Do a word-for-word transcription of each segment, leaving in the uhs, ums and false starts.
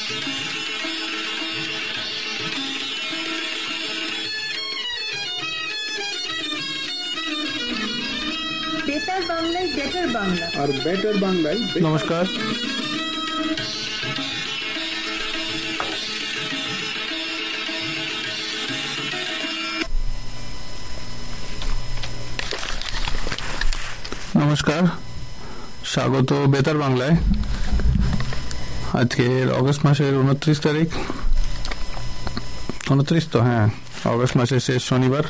Better বাংলায় better Bangla আর better বাংলায়। নমস্কার, নমস্কার, স্বাগত বেতার বাংলায়। আজকের অগস্ট মাসের উনত্রিশ তারিখ, উনত্রিশ তো হ্যাঁ, অগস্ট মাসের শেষ শনিবার।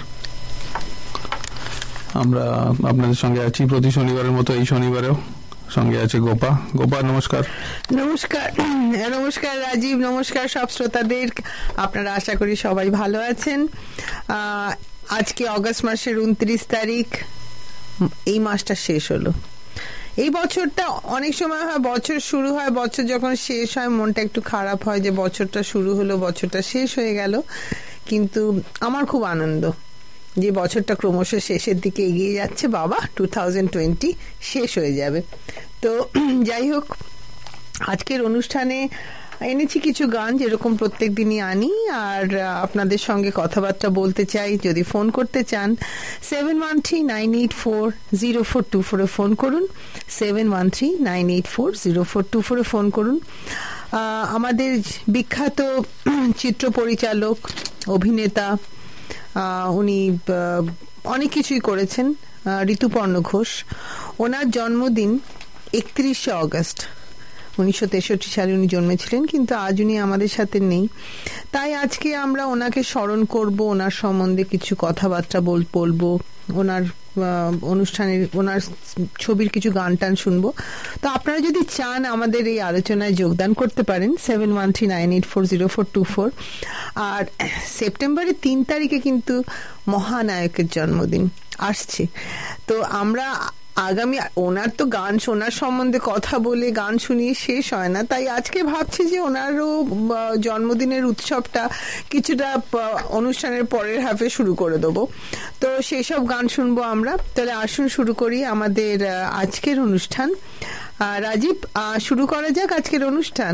আমরা আপনাদের সঙ্গে আছি প্রতি শনিবারের মতো এই শনিবারেও। সঙ্গে আছে গোপা। গোপা নমস্কার। নমস্কার। নমস্কার রাজীব, নমস্কার সব শ্রোতাদের। আপনারা আশা করি সবাই ভালো আছেন। আজকে অগস্ট মাসের উনত্রিশ তারিখ, এই মাসটা শেষ হলো। এই বছরটা অনেক সময় হয় বছর শুরু হয়, বছর যখন শেষ হয় মনটা একটু খারাপ হয় যে বছরটা শুরু হলো, বছরটা শেষ হয়ে গেল। কিন্তু আমার খুব আনন্দ যে বছরটা ক্রমশ শেষের দিকে এগিয়ে যাচ্ছে। বাবা, টু থাউজেন্ড টোয়েন্টি শেষ হয়ে যাবে। তো যাই হোক, আজকের অনুষ্ঠানে এনেছি কিছু গান, যেরকম প্রত্যেক দিনই আনি, আর আপনাদের সঙ্গে কথাবার্তা বলতে চাই। যদি ফোন করতে চান seven one three nine eight four zero four two ফোরে ফোন করুন। Seven one three nine eight four zero four two ফোরে ফোন করুন। আমাদের বিখ্যাত চিত্র পরিচালক, অভিনেতা, উনি অনেক কিছুই করেছেন, ঋতুপর্ণ ঘোষ। ওনার জন্মদিন একত্রিশে অগস্ট উনিশশো তেষট্টি সালে উনি জন্মেছিলেন, কিন্তু আজ উনি আমাদের সাথে নেই। তাই আজকে আমরা ওনাকে স্মরণ করব, ওনার সম্বন্ধে কিছু কথাবার্তা বলবো, ওনার অনুষ্ঠানের ওনার ছবির কিছু গান টান শুনবো। তো আপনারা যদি চান আমাদের এই আলোচনায় যোগদান করতে পারেন seven one three nine eight four zero four two four. আর সেপ্টেম্বরের তিন তারিখে কিন্তু মহানায়কের জন্মদিন আসছে। তো আমরা আগামী, ওনার তো গান শোনার সম্বন্ধে কথা বলে গান শুনিয়ে শেষ হয় না, তাই আজকে ভাবছি যে ওনারও জন্মদিনের উৎসবটা কিছুটা অনুষ্ঠানের পরের হাফে শুরু করে দেবো। তো সেই সব গান শুনবো আমরা। তাহলে আসুন শুরু করি আমাদের আজকের অনুষ্ঠান। রাজীব, শুরু করা যাক আজকের অনুষ্ঠান।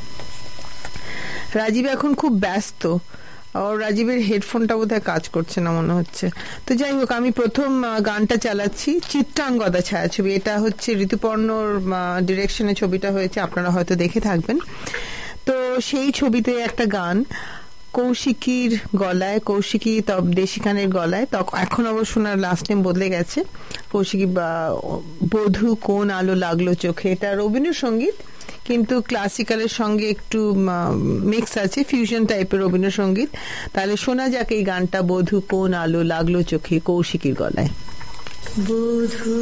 রাজীব এখন খুব ব্যস্ত, রাজীবের হেডফোনটা বোধহয় কাজ করছে না মনে হচ্ছে। তো যাই হোক, আমি প্রথম গানটা চালাচ্ছি, চিত্রাঙ্গদা ছায়াছবি। এটা হচ্ছে ঋতুপর্ণর ডিরেকশনে ছবিটা হয়েছে, আপনারা হয়তো দেখে থাকবেন। তো সেই ছবিতে একটা গান কৌশিকীর গলায়, কৌশিকী দেশি খানের গলায়, তখন এখন অবশ্য ওনার লাস্ট নেম বদলে গেছে, কৌশিকী বধূ কোন আলো লাগলো চোখে। এটা রবীন্দ্রসঙ্গীত, কিন্তু ক্লাসিক্যালের সঙ্গে একটু মিক্স আছে, ফিউশন টাইপের রবীন্দ্রসঙ্গীত। তাহলে শোনা যাক এই গানটা, বধূ কোন আলো লাগলো চোখে, কৌশিকীর গলায়। বধূ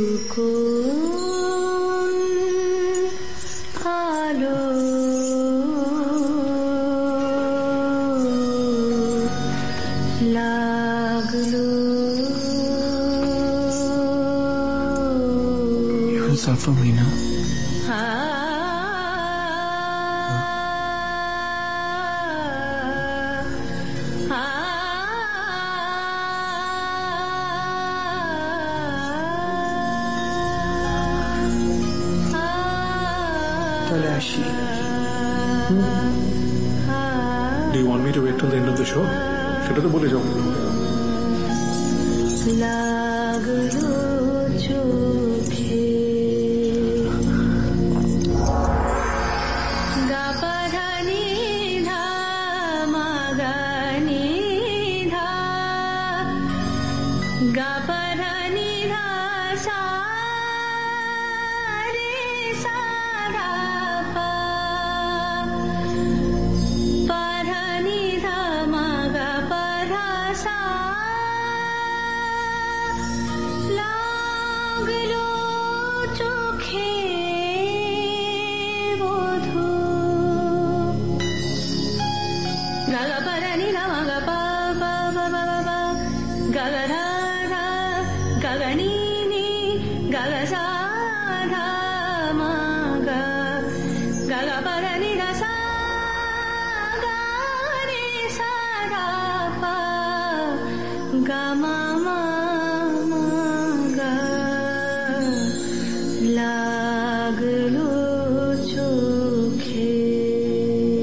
কোন আলো লাগলো Safamina. Do you want me to wait till the end of the show? সেটা তো বলে যাও। লাগলো চোখে গাপাধানি ধা মাগানি ধা গাপাধানি ধা সা রে সা ধা পা পাধানি ধা মাগা পাধা সা লাগলো চোখে বধূ গাগা পাধানি ধা মাগা পা পা পা পা পা গাগা ধা ধা গাগা নি নি গাগা সা ধা মাগা গাগা পাধানি ধা সা গা রে সা ধা পা গা মা মা মা গা লাগলো চোখে।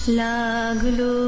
লাগলো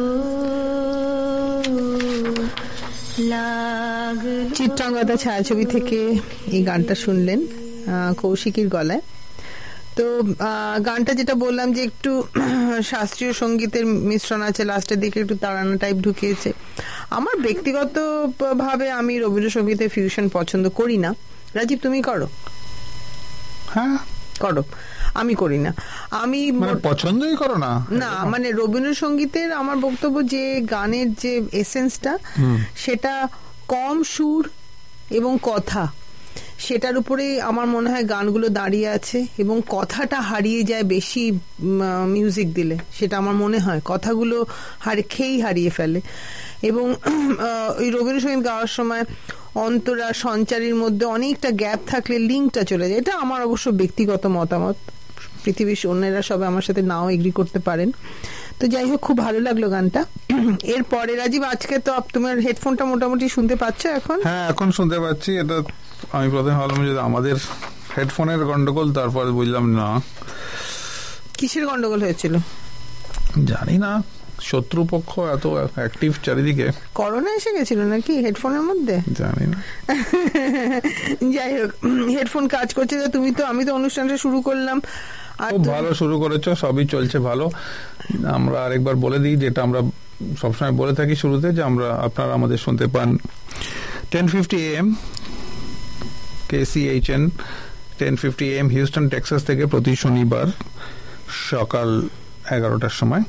লাগলো। চিত্রাঙ্গদা ছায়াছবি থেকে এই গানটা শুনলেন কৌশিকীর গলায়। তো গানটা যেটা বললাম যে একটু শাস্ত্রীয় সঙ্গীতের মিশ্রণ আছে, লাস্টের দিকে একটু তাড়ানো টাইপ ঢুকিয়েছে। আমার ব্যক্তিগত ভাবে আমি রবীন্দ্রসঙ্গীতের ফিউশন পছন্দ করি না। রাজীব, তুমি করো? হ্যাঁ করো, আমি করি না। আমি পছন্দই করো না? না, মানে রবীন্দ্রসঙ্গীতের আমার বক্তব্য যে গানের যে এসেন্সটা সেটা কম সুর এবং কথা, সেটার উপরে আমার মনে হয় গানগুলো দাঁড়িয়ে আছে, এবং কথাটা হারিয়ে যায় বেশি মিউজিক দিলে, সেটা আমার মনে হয় কথাগুলো হারে খেয়েই হারিয়ে ফেলে। এবং ওই রবীন্দ্রসঙ্গীত গাওয়ার সময় অন্তরা সঞ্চারীর মধ্যে অনেকটা গ্যাপ থাকলে লিঙ্কটা চলে যায়। এটা আমার অবশ্য ব্যক্তিগত মতামত, পৃথিবীর অন্যেরা সবাই আমার সাথে নাও এগ্রি করতে পারেন। তো যাই হোক, খুব ভালো লাগলো গানটা। এরপরে রাজীব, আজকে তো তোমার হেডফোনটা মোটামুটি শুনতে পাচ্ছ এখন? হ্যাঁ, এখন শুনতে পাচ্ছি। এটা আমি প্রথমে ভাবলাম যে আমাদের হেডফোনের গন্ডগোল, তারপর বুঝলাম না। কিসের গন্ডগোল হয়েছিল জানি না, শত্রুপক্ষ এত অ্যাক্টিভ চারিদিকে। করোনা এসে গেছিল নাকি হেডফোনের মধ্যে, জানি না। যাই হোক, হেডফোন কাজ করছে। তুমি তো, আমি তো অনুষ্ঠানটা শুরু করলাম, খুব ভালো শুরু করেছো, সবই চলছে ভালো। আমরা আরেকবার বলে দিই যেটা আমরা সবসময় বলে থাকি শুরুতে, যে আমরা আপনারা আমাদের শুনতে পান ten fifty A M K C H N ten fifty A M Houston Texas থেকে প্রতি শনিবার সকাল এগারোটার সময়।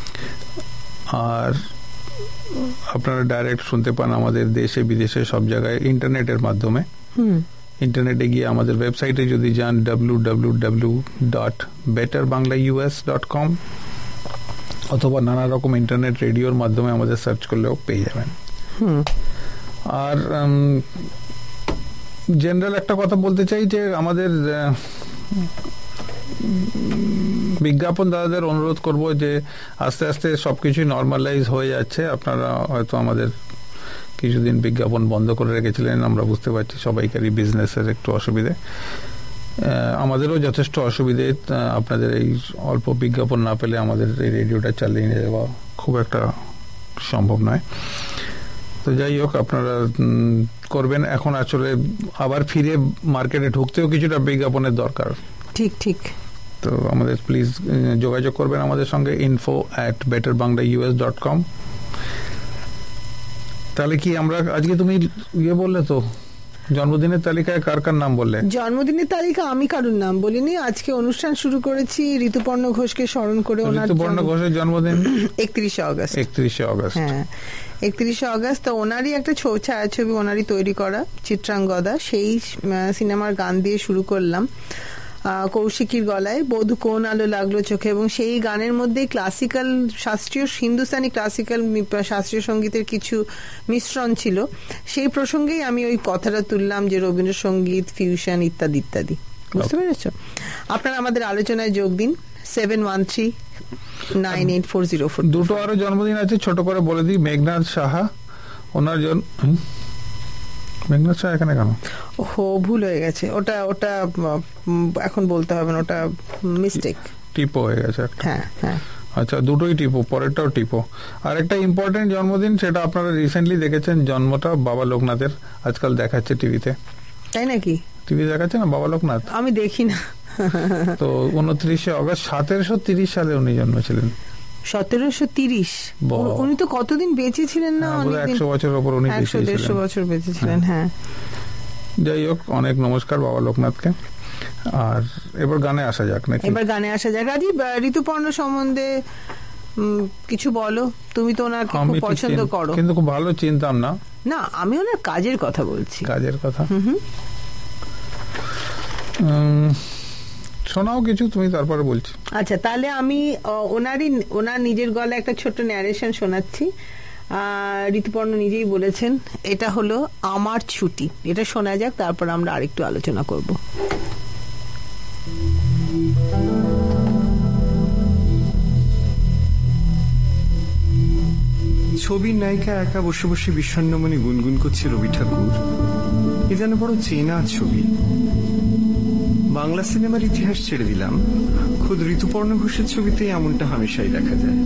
আর আপনারা ডাইরেক্ট শুনতে পান আমাদের দেশে বিদেশে সব জায়গায় ইন্টারনেটের মাধ্যমে। ইন্টারনেটে গিয়ে আমাদের ওয়েবসাইটে যদি যান W W W dot better Bangla US dot com, অথবা নানা রকম ইন্টারনেট রেডিওর মাধ্যমে আমাদের সার্চ করলেও পেয়ে যাবেন। আর জেনারেল একটা কথা বলতে চাই যে আমাদের বিজ্ঞাপন দাদাদের অনুরোধ করব যে আস্তে আস্তে সবকিছু নর্মালাইজ হয়ে যাচ্ছে। আপনারা হয়তো আমাদের কিছুদিন বিজ্ঞাপন বন্ধ করে রেখেছিলেন, আমরা বুঝতে পারছি সবাইকারই বিজনেসের একটু অসুবিধে, আমাদেরও যথেষ্ট অসুবিধে। আপনাদের এই অল্প বিজ্ঞাপন না পেলে আমাদের এই রেডিওটা চালিয়ে নিয়ে যাওয়া খুব একটা সম্ভব নয়। তো যাই হোক, আপনারা করবেন। এখন আসলে আবার ফিরে মার্কেটে ঢুকতেও কিছুটা বিজ্ঞাপনের দরকার। ঠিক ঠিক। তো আমাদের প্লিজ যোগাযোগ করবেন আমাদের সঙ্গে, info at better Bangla US dot com. তাহলে কি আমরা আজকে, তুমি ইয়ে বললে তো জন্মদিনের তালিকায় কার কার নাম বললে? জন্মদিনের তালিকা আমি কারোর নাম বলিনি। আজকে অনুষ্ঠান শুরু করেছি ঋতুপর্ণ ঘোষকে স্মরণ করে। ঋতুপর্ণ ঘোষের জন্মদিন একত্রিশে অগস্ট। একত্রিশে অগস্ট হ্যাঁ, একত্রিশে অগস্ট। তো ওনারই একটা ছায়াছবি ওনারই তৈরি করা চিত্রাঙ্গদা, সেই সিনেমার গান দিয়ে শুরু করলাম কৌশিকীর গলায়, বধূ কোন আলো লাগলো চোখে। এবং সেই গানের মধ্যে ক্লাসিক্যাল, শাস্ত্রীয়, হিন্দুস্তানি ক্লাসিক্যাল শাস্ত্রীয় সঙ্গীতের কিছু মিশ্রণ ছিল। সেই প্রসঙ্গেই আমি ওই কথাটা তুললাম যে রবীন্দ্রসঙ্গীত, ফিউশন ইত্যাদি ইত্যাদি। বুঝতে পেরেছ? আপনারা আমাদের আলোচনায় যোগ দিন, seven one three nine eight four zero four. দুটো আরো জন্মদিন আছে, ছোট করে বলে দিই। মেঘনাথ সাহা, ওনার জন্ম, মেঘনাথ সাহা এখানে কেন? ও ভুল হয়ে গেছে, ওটা ওটা এখন বলতে হবে না, ওটা মিস্টেক, টিপো হয়ে গেছে। হ্যাঁ হ্যাঁ, আচ্ছা, দুটোই টিপো, পরেরটাও টিপো। আর একটা ইম্পর্টেন্ট জন্মদিন, সেটা আপনারা রিসেন্টলি দেখেছেন, জন্মটা বাবা লোকনাথের। আজকাল দেখাচ্ছে টিভিতে। তাই নাকি? টিভি দেখাচ্ছে না বাবা লোকনাথ? আমি দেখি না। তো উনত্রিশে অগস্ট সতেরোশো তিরিশ সালে উনি জন্মেছিলেন। সতেরোশো তিরিশ? উনি তো কতদিন বেঁচে ছিলেন না? একশো বছর ওপর উনি, একশো দেড়শো বছর বেঁচে ছিলেন। হ্যাঁ, যাই হোক, অনেক নমস্কার বাবা লোকনাথকে। আর এবার গানে আসা যাক নাকি? এবার গানে আসা যাক। রাজীব, ঋতুপর্ণ সম্বন্ধে কিছু বলো। তুমি তো ওনার খুব পছন্দ করো। কিন্তু খুব ভালো চিনতাম না। না, আমি ওনার কাজের কথা বলছি। কাজের কথা? শোনাও কিছু তুমি, তারপরে বলছি। আচ্ছা, তাহলে আমি ওনারই, ওনার নিজের গলায় একটা ছোট্ট ন্যারেশন শোনাচ্ছি। ঋতুপর্ণ নিজেই বলেছেন, এটা হলো আমার ছুটি। এটা শোনা যাক, তারপর আমরা আরেকটু আলোচনা করব। ছবির নায়িকা একা বসে বসে বিষণ্ণমনে গুনগুন করছে রবি ঠাকুর। এ যেন বড় চেনা ছবি। বাংলা সিনেমার ইতিহাস ছেড়ে দিলাম, খোদ ঋতুপর্ণ ঘোষের ছবিতে এমনটা হামেশাই দেখা যায়।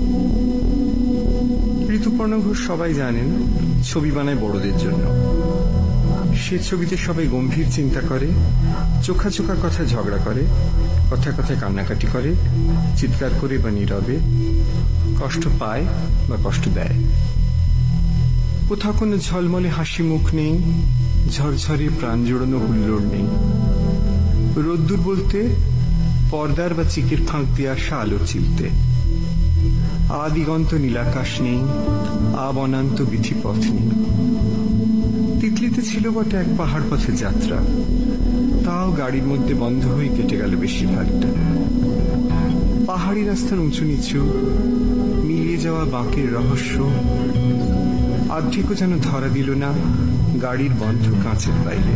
ঋতুপর্ণ ঘোষ সবাই জানেন ছবি বানায় বড়দের জন্য। সে ছবিতে সবাই গম্ভীর চিন্তা করে, চোখা চোখা কথা ঝগড়া করে, কথা কথায় কান্নাকাটি করে, চিৎকার করে বা নীরবে, কষ্ট পায় বা কষ্ট দেয়। কোথাও কোনো ঝলমলে হাসি মুখ নেই, ঝরঝরে প্রাণ জোড়ানো হুল্লোড় নেই। রোদ্দুর বলতে পর্দার বা চিকের ফাঁক দিয়ে আসা আলো চিলতে। আদিগন্ত নীলাকাশ নেই, আবনান্ত বিধিপথ নেই। তিতলিতে ছিল বটে এক পাহাড় পথে যাত্রা, তাও গাড়ির মধ্যে বন্ধ হয়ে কেটে গেল বেশিরভাগটা। পাহাড়ি রাস্তার উঁচু নিচু, মিলিয়ে যাওয়া বাঁকের রহস্য আর্ধেকও যেন ধরা দিল না গাড়ির বন্ধ কাঁচের বাইরে।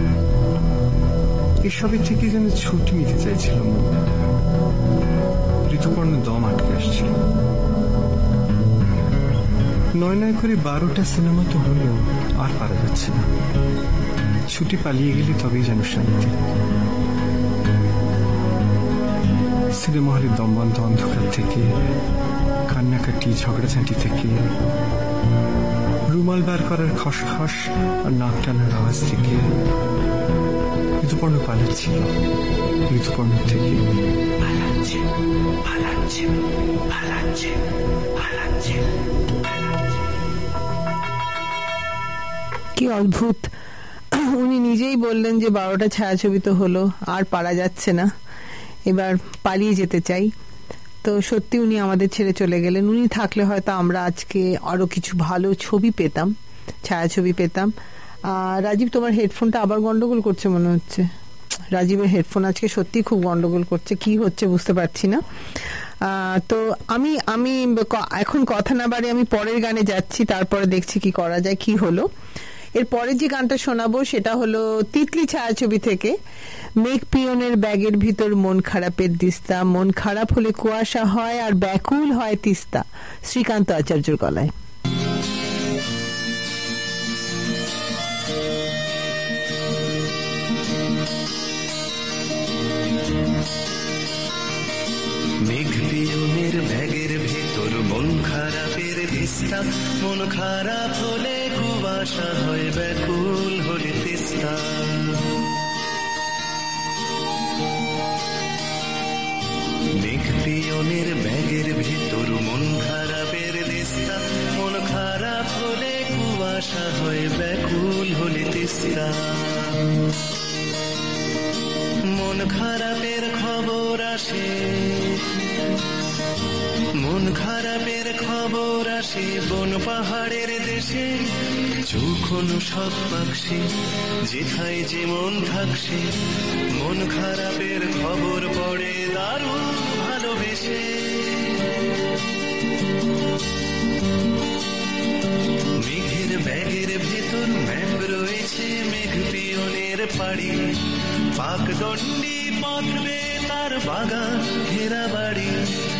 এসবের থেকে যেন ছুটি নিতে চাইছিল। ঋতুপর্ণ দম আটকে আসছিল। নয় নয় করে বারোটা সিনেমা তো হলেও আর পারা যাচ্ছে না। ছুটি পালিয়ে গেলে তবেই যেন শান্তি। সিনেমা হলের দমবন্ধ অন্ধকার থেকে, কান্নাকাটি ঝগড়াঝাঁটি থেকে, রুমাল বার করার খসখস আর নাক টানার আওয়াজ থেকে ঋতুপর্ণ পালাচ্ছিল। ঋতুপর্ণ থেকে পালাচ্ছে পালাচ্ছে পালাচ্ছে পালাচ্ছে। কি অদ্ভুত! উনি নিজেই বললেন যে বারোটা ছায়াছবি তো হলো, আর পারা যাচ্ছে না, এবার পালিয়ে যেতে চাই। তো সত্যি উনি আমাদের ছেড়ে চলে গেলেন। উনি থাকলে হয়তো আমরা আজকে আরো কিছু ভালো ছবি পেতাম, ছায়াছবি পেতাম। রাজীব, তোমার হেডফোনটা আবার গন্ডগোল করছে মনে হচ্ছে। রাজীবের হেডফোন আজকে সত্যি খুব গন্ডগোল করছে, কি হচ্ছে বুঝতে পারছি না। তো আমি আমি এখন কথা না বাড়ি আমি পরের গানে যাচ্ছি, তারপরে দেখছি কি করা যায়। কি হলো এর পরে যে গানটা শোনাবো সেটা হলো তিতলি ছায়াছবি থেকে মেঘ পিয়নের ব্যাগের ভিতর মন খারাপের দিস্তা, মন খারাপ হলে কুয়াশা হয় আর ব্যাকুল হয় তিস্তা, শ্রীকান্ত আচার্যর গলায়। মেঘ পিয়নের ব্যাগের ভিতর মন খারাপের দিস্তা, মন খারাপ হলে কুয়াশা হয় ব্যাকুল হলে তিস্তা। মেঘ পিয়নের ব্যাগের ভিতর মন খারাপের দিস্তা, মন খারাপ হলে কুয়াশা হয় ব্যাকুল হলে তিস্তা। মন খারাপের খবর আসে, মন খারাপের খবর আসে বন পাহাড়ের দেশে, যখন সব পাকছে যেথায় যে মন থাকছে, মন খারাপের খবর পড়ে দারুণ ভালোবেসে। মেঘের ব্যাগের ভেতর ম্যাপ রয়েছে মেঘ পিয়নের পাড়ি, পাকদণ্ডী পথ বেয়ে তার বাগান ঘেরা বাড়ি।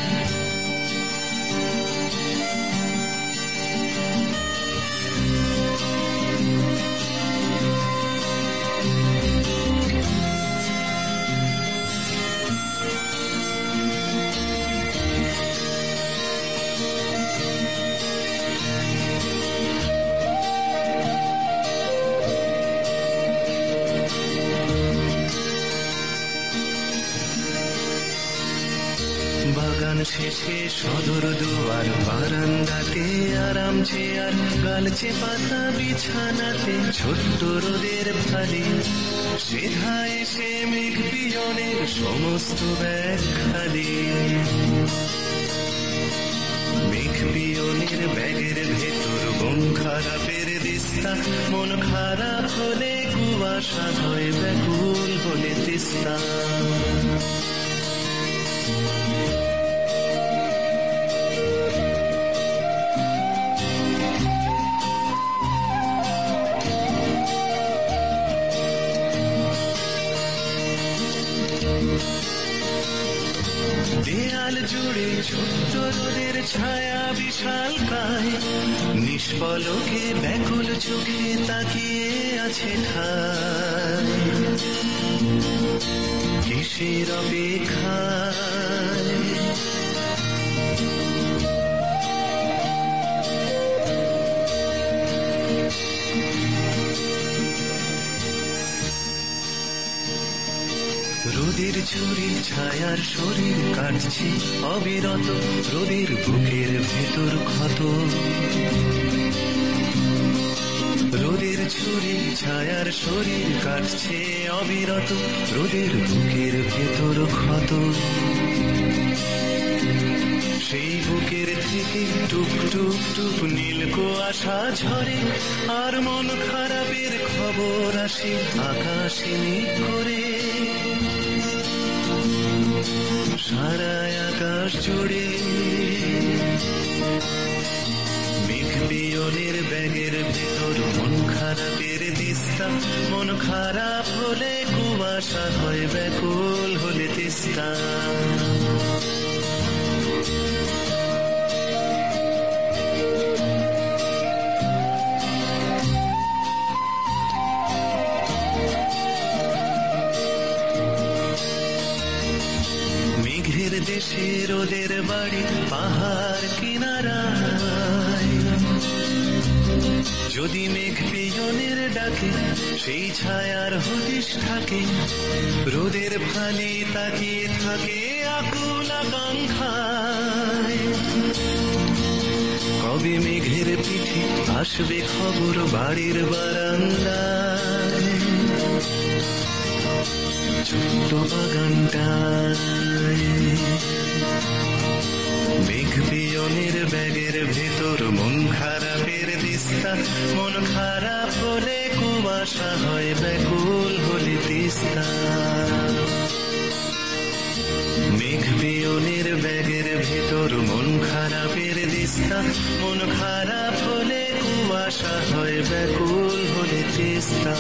বাগান শেষে সদর দুয়ার, বারান্দাতে আরাম চেয়ার, গালচে পাতা বিছানাতে ছোট্ট রোদের ফালি, সেধায় এসে মেঘ পিয়নের সমস্ত ব্যাগ খালি। মেঘ পিয়নের ব্যাগের ভেতর মন খারাপের দিস্তা, মন খারাপ হলে কুয়াশা হয় ব্যাকুল হলে তিস্তা। দেয়াল জুড়ে ছোট্ট রোদের ছায়া বিশাল কায়, নিষ্পলকে ব্যাকুল চোখে তাকিয়ে আছে ঠায়। কে কিসের অপেক্ষায় রোদের ছুরি ছায়ার শরীর কাটছে অবিরত রোদের বুকের ভেতর ক্ষত রোদের ছুরি ছায়ার শরীর কাটছে অবিরত রোদের বুকের ভেতর ক্ষত সেই বুকের থেকে টুক টুক টুক নীল কুয়াশা ঝরে আর মন খারাপের খবর আসে আকাশে করে সারা আকাশ জুড়ে মেঘ পিয়নের ব্যাগের ভেতর মন খারাপের দিস্তা মন খারাপ হলে কুয়াশা হয় ব্যাকুল হলে তিস্তা মেঘের দেশে রোদের বাড়ি পাহাড় কিনারায় যদি মেঘ পিয়নের ডাকে সেই ছায়ার হদিশ থাকে রোদের ফালি তাকিয়ে থাকে আকুল আকাঙ্ক্ষায় কবে মেঘের পিঠে আসবে খবর বাড়ির বারান্দায় ছোট্ট বাগানটায় মেঘ পিয়নের ব্যাগের ভেতর মন খারাপের দিস্তা মন খারাপ হলে কুয়াশা হয় ব্যাকুল হলে তিস্তা মেঘ পিয়নের ব্যাগের ভেতর মন খারাপের দিস্তা মন খারাপ হলে কুয়াশা হয় ব্যাকুল হলে তিস্তা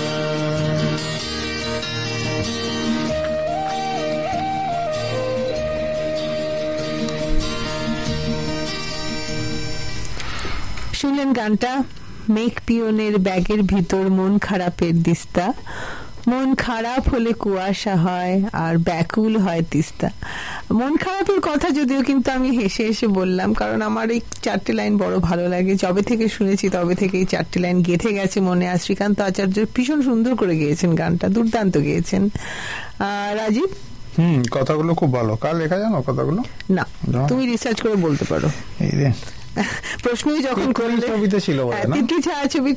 শুনলেন গানটা মেঘ পিয়নের ব্যাগের ভিতর মন খারাপের দিস্তা মন খারাপ হলে কুয়াশা হয় আর ব্যাকুল হয় তিস্তা মন খারাপের কথা যদিও কিন্তু আমি হেসে হেসে বললাম কারণ আমার এই চারটি লাইন বড় ভালো লাগে যবে থেকে শুনেছি তবে থেকে এই চারটি লাইন গেঁথে গেছে মনে আর শ্রীকান্ত আচার্য ভীষণ সুন্দর করে গেয়েছেন গানটা দুর্দান্ত গেয়েছেন রাজীব হুম কথাগুলো খুব ভালো কার লেখা জানো কথাগুলো না তুমি রিসার্চ করে বলতে পারো এই রে প্রশ্নই যখন করলে ছবিতে ছিল তিতলি ছায়াছবি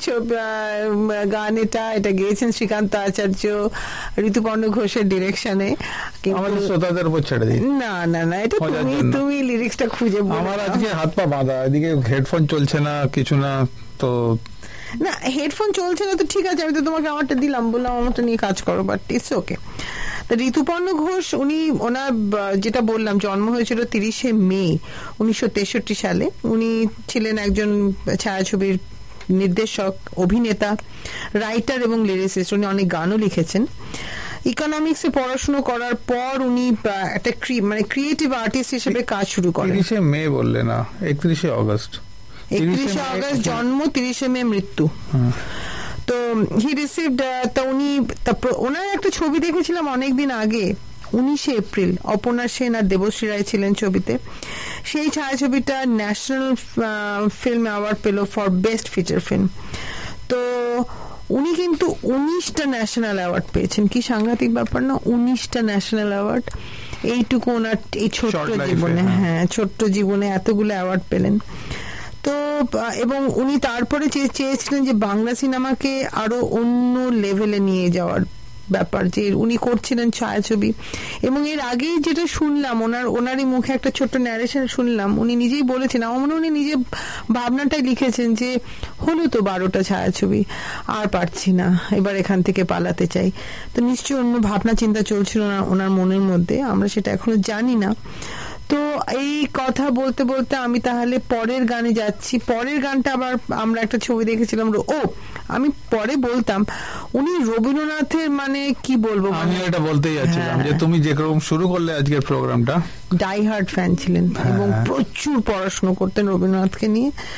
গান এটা এটা গেয়েছেন শ্রীকান্ত আচার্য ঋতুপর্ণ ঘোষের ডিরেকশনে আমাদের শ্রোতাদের উপর ছেড়ে দিই না না না এটা তুমি তুমি লিরিক্সটা খুঁজে আমার আজকে হাত পা বাঁধা এদিকে হেডফোন চলছে না কিছু না তো না হেডফোন চলছে না তো ঠিক আছে আমি তো তোমাকে আমারটা দিলাম বললাম আমারটা নিয়ে কাজ করো but it's okay Rituparno Ghosh উনি ওনার যেটা বললাম জন্ম হয়েছিল তিরিশে মে উনিশশো তেষট্টি সালে উনি ছিলেন একজন ছায়াছবির নির্দেশক অভিনেতা রাইটার এবং লিরিসিস্ট উনি অনেক গানও লিখেছেন ইকোনমিক্সে পড়াশোনা করার পর উনি একটা মানে ক্রিয়েটিভ আর্টিস্ট হিসেবে কাজ শুরু করেন তিরিশে মে বললে না একত্রিশে অগস্ট একত্রিশে অগস্ট জন্ম তিরিশে মে মৃত্যু তো হি রিসিভড তা উনি ওনার একটা ছবি দেখেছিলাম অনেকদিন আগে উনিশে এপ্রিল অপর্ণা সেন আর দেবশ্রী রায় ছিলেন ছবিতে সেই ছায়াছবিটা ন্যাশনাল ফিল্ম অ্যাওয়ার্ড পেল ফর বেস্ট ফিচার ফিল্ম তো উনি কিন্তু উনিশটা ন্যাশনাল অ্যাওয়ার্ড পেয়েছেন কি সাংঘাতিক ব্যাপার না উনিশটা ন্যাশনাল অ্যাওয়ার্ড এইটুকু ওনার এই ছোট্ট জীবনে হ্যাঁ ছোট্ট জীবনে এতগুলো অ্যাওয়ার্ড পেলেন তো এবং উনি তারপরে চেয়েছিলেন যে বাংলা সিনেমাকে আরো অন্য লেভেলে নিয়ে যাওয়ার ব্যাপার যে উনি করছিলেন ছায়াছবি এবং এর আগেই যেটা শুনলাম ওনার ওনারই মুখে একটা ছোট্ট ন্যারেশন শুনলাম উনি নিজেই বলেছেন আমার মনে উনি নিজে ভাবনাটাই লিখেছেন যে হলো তো বারোটা ছায়াছবি আর পারছি না এবার এখান থেকে পালাতে চাই তো নিশ্চয়ই অন্য ভাবনা চিন্তা চলছিল না ওনার মনের মধ্যে আমরা সেটা এখনো জানি না তো এই কথা বলতে বলতে আমি তাহলে পরের গানে যাচ্ছি পরের গানটা আবার আমরা একটা ছবি দেখেছিলাম ও আমি পরে বলতাম উনি রবীন্দ্রনাথের মানে কি বলবো আমি এটা বলতেই যাচ্ছিলাম যে তুমি যেরকম শুরু করলে আজকের প্রোগ্রামটা ডাই হার্ড ফ্যান ছিলেন এবং প্রচুর পড়াশোনা করতেন রবীন্দ্রনাথকে নিয়ে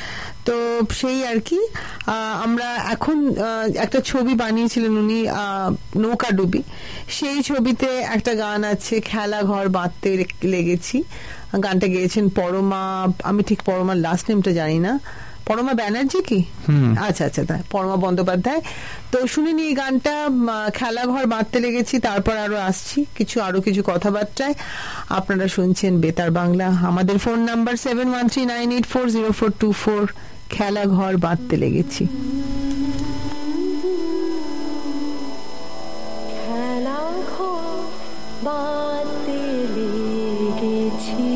তো সেই আর কি আমরা এখন একটা ছবি বানিয়েছিলেন উনি, নৌকাডুবি, সেই ছবিতে একটা গান আছে খেলা ঘর বাঁধতে লেগেছি, গানটা গেয়েছেন পরমা, আমি ঠিক পরমার লাস্ট নেমটা জানি না, পরমা ব্যানার্জি কি, আচ্ছা আচ্ছা তাই পরমা বন্দ্যোপাধ্যায়। তো শুনে নি এই গানটা, খেলা ঘর বাঁধতে লেগেছি, তারপর আরো আসছি কিছু আরো কিছু কথাবার্তায়। আপনারা শুনছেন বেতার বাংলা, আমাদের phone number seven one three nine eight four zero four two four. খেলা ঘর বাঁধতে লেগেছি। খেলা ঘর বাঁধতে লেগেছি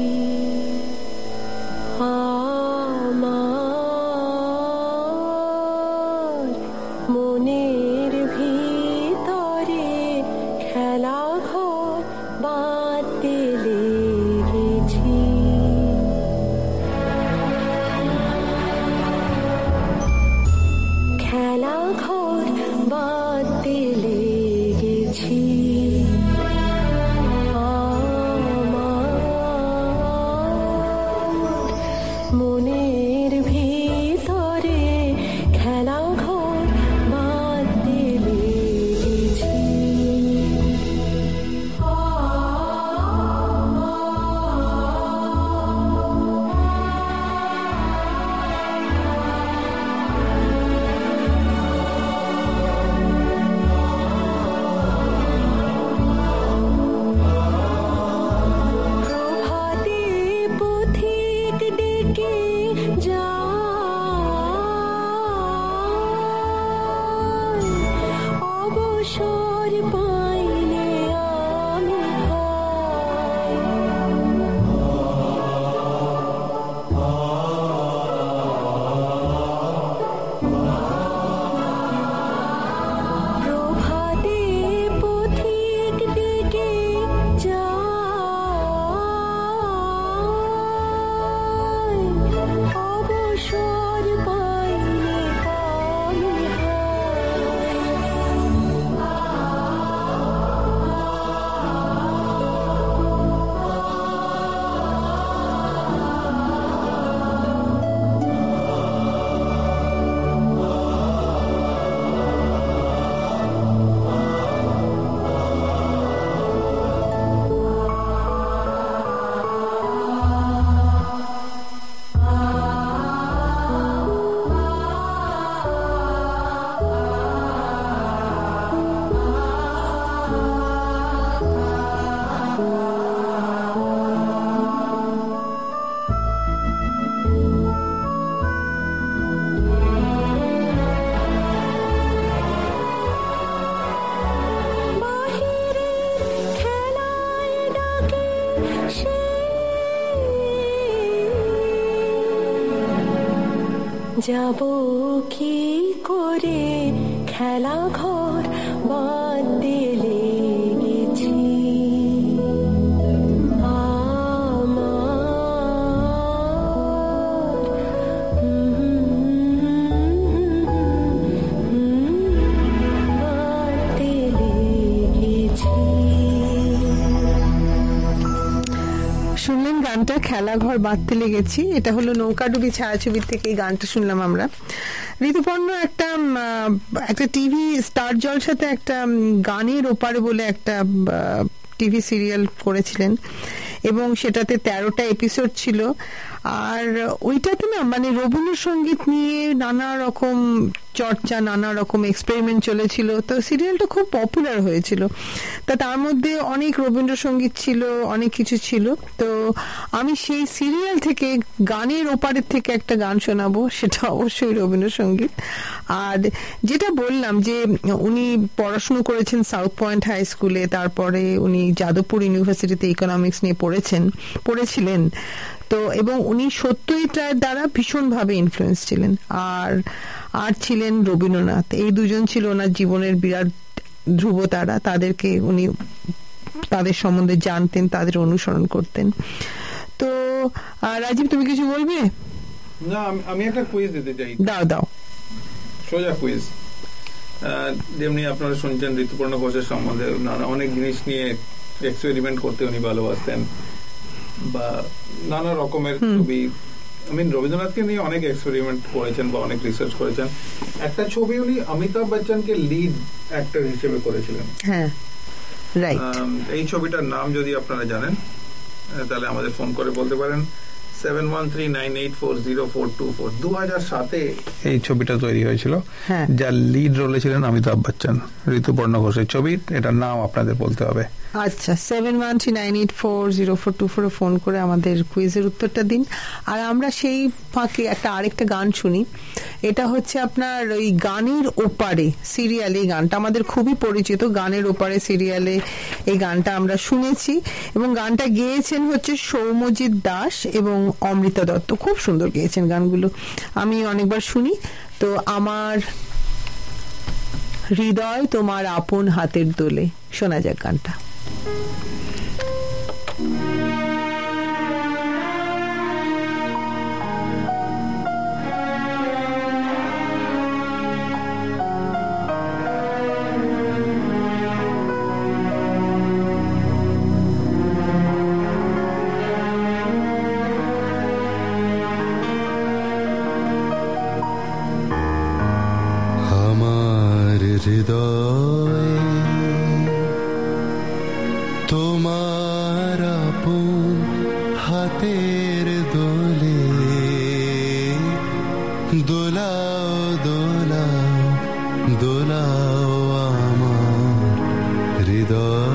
আমার মনের ভিতরে, খেলা ঘর বাঁধতে লেগেছি। খেলা ঘর বাঁধতে লেগেছি মনের ভিতরে, খেলা ঘর বাঁধতে লেগেছি। প্রভাতে পথিক ডেকে যায়, অবসর পাইলে আমি হাই। প্রভাতে পথিক ডেকে যায়, অবসর পাইলে আমি বাহিরের খেলায় ডাকে সে, যাব কি করে, খেলা ঘর বাঁধতে লেগেছি আমার বাঁধতে লেগেছি। শুনলেন গানটা খেলা ঘর বাঁধতে লেগেছি, এটা হলো নৌকাডুবি ছায়াছবির থেকে এই গানটা শুনলাম আমরা। ঋতুপর্ণ একটা একটা টিভি স্টার জলসাতে একটা গানের ওপারে বলে একটা টিভি সিরিয়াল করেছিলেন এবং সেটাতে তেরোটা এপিসোড ছিল। আর ওইটাতে না মানে রবীন্দ্রসঙ্গীত নিয়ে নানা রকম চর্চা, নানা রকম এক্সপেরিমেন্ট চলেছিল। তো সিরিয়ালটা খুব পপুলার হয়েছিল, তা তার মধ্যে অনেক রবীন্দ্রসঙ্গীত ছিল, অনেক কিছু ছিল। তো আমি সেই সিরিয়াল থেকে গানের ওপারের থেকে একটা গান শোনাবো, সেটা অবশ্যই রবীন্দ্রসঙ্গীত। আর যেটা বললাম যে উনি পড়াশুনো করেছেন সাউথ পয়েন্ট হাই স্কুলে, তারপরে উনি যাদবপুর ইউনিভার্সিটিতে ইকোনমিক্স নিয়ে পড়েছেন পড়েছিলেন তো, এবং উনি সত্যজিৎ রায়ের দ্বারা ভীষণভাবে ইনফ্লুয়েন্স ছিলেন। আর আর ছিলেন রবীন্দ্রনাথ, এই দুজন ছিল ওনার জীবনের বিরাট ধ্রুবতারা। তাদেরকে উনি তাদের সম্বন্ধে জানতেন, তাদের অনুসরণ করতেন। তো রাজীব, তুমি কিছু বলবে? না, আমি একটা কুইজ দিতে চাই। দাও দাও, সোজা কুইজ। যেমনি আপনারা শুনছেন ঋতুপর্ণ ঘোষের সম্বন্ধে নানা অনেক জিনিস নিয়ে এক্সপেরিমেন্ট করতে উনি ভালোবাসতেন, বা নানা রকমের ছবি আমি রবীন্দ্রনাথকে নিয়ে অনেক এক্সপেরিমেন্ট করেছেন বা অনেক রিসার্চ করেছেন। একটা ছবি উনি অমিতাভ বচ্চনকে লিড অ্যাক্টর হিসেবে করেছিলেন। হ্যাঁ, রাইট। এই ছবিটার নাম যদি আপনারা জানেন তাহলে আমাদের ফোন করে বলতে পারেন seven one three nine eight four zero four two four. দু হাজার সাতে এই ছবিটা তৈরি হয়েছিল, যার লিড রোলে ছিলেন অমিতাভ বচ্চন। ঋতুপর্ণা ঘোষের ছবির এটার নাম আপনাদের বলতে হবে। আচ্ছা, seven one three nine eight four zero four two ফোরে ফোন করে আমাদের কুইজের উত্তরটা দিন। আর আমরা সেই ফাঁকে একটা আরেকটা গান শুনি। এটা হচ্ছে আপনার ওই গানের ওপারে সিরিয়ালে, এই গানটা আমাদের খুবই পরিচিত। গানের ওপারে সিরিয়ালে এই গানটা আমরা শুনেছি এবং গানটা গেয়েছেন হচ্ছে সৌম্যজিৎ দাস এবং অমৃতা দত্ত। খুব সুন্দর গেয়েছেন গানগুলো, আমি অনেকবার শুনি। তো আমার হৃদয় তোমার আপন হাতের দোলে, শোনা যাক গানটা। হৃদয় তোমার আপন হাতের দোলে, দোলাও দোলাও দোলাও আমার হৃদয়।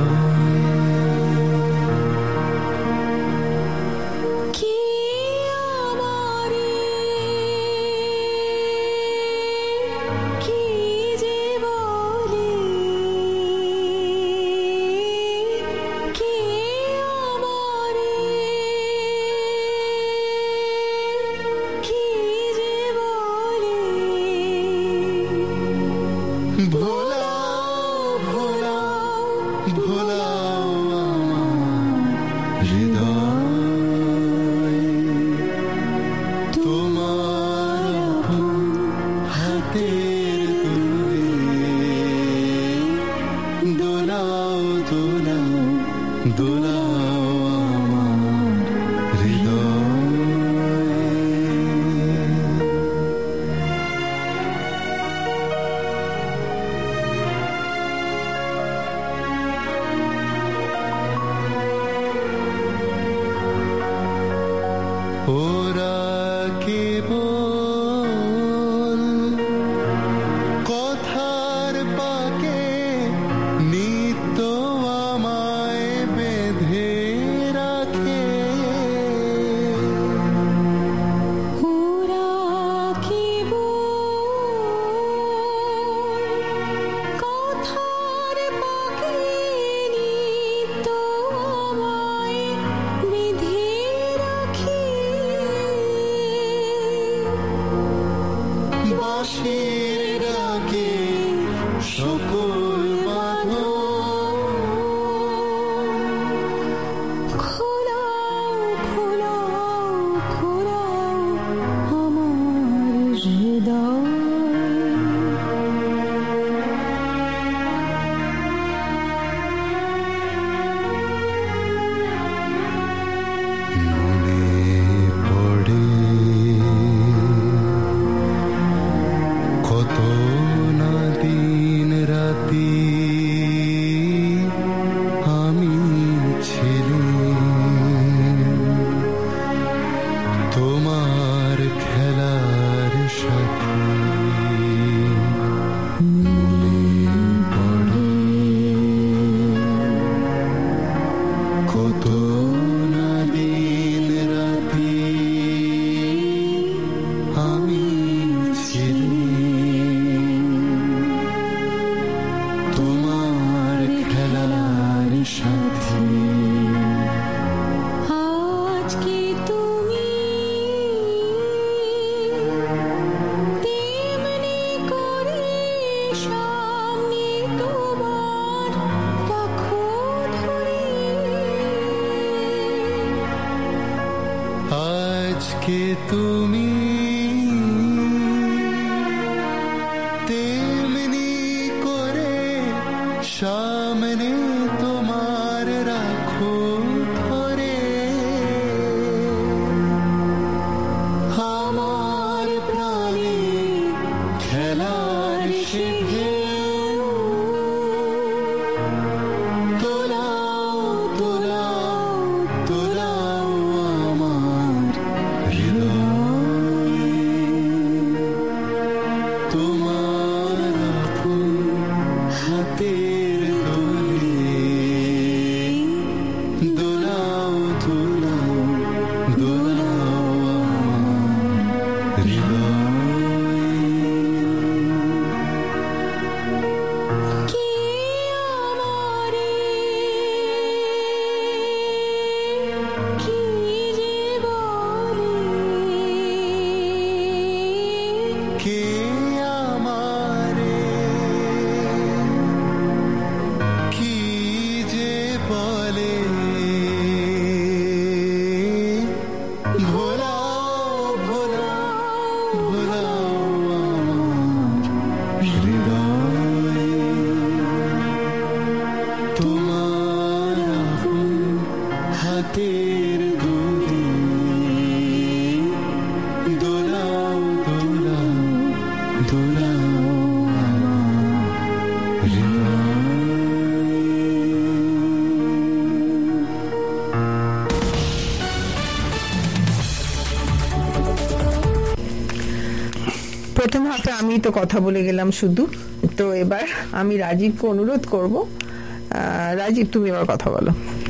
প্রথম হাফে আমি তো কথা বলে গেলাম শুধু, তো এবার আমি রাজীবকে অনুরোধ করব, রাজীব তুমি এবার কথা বলো।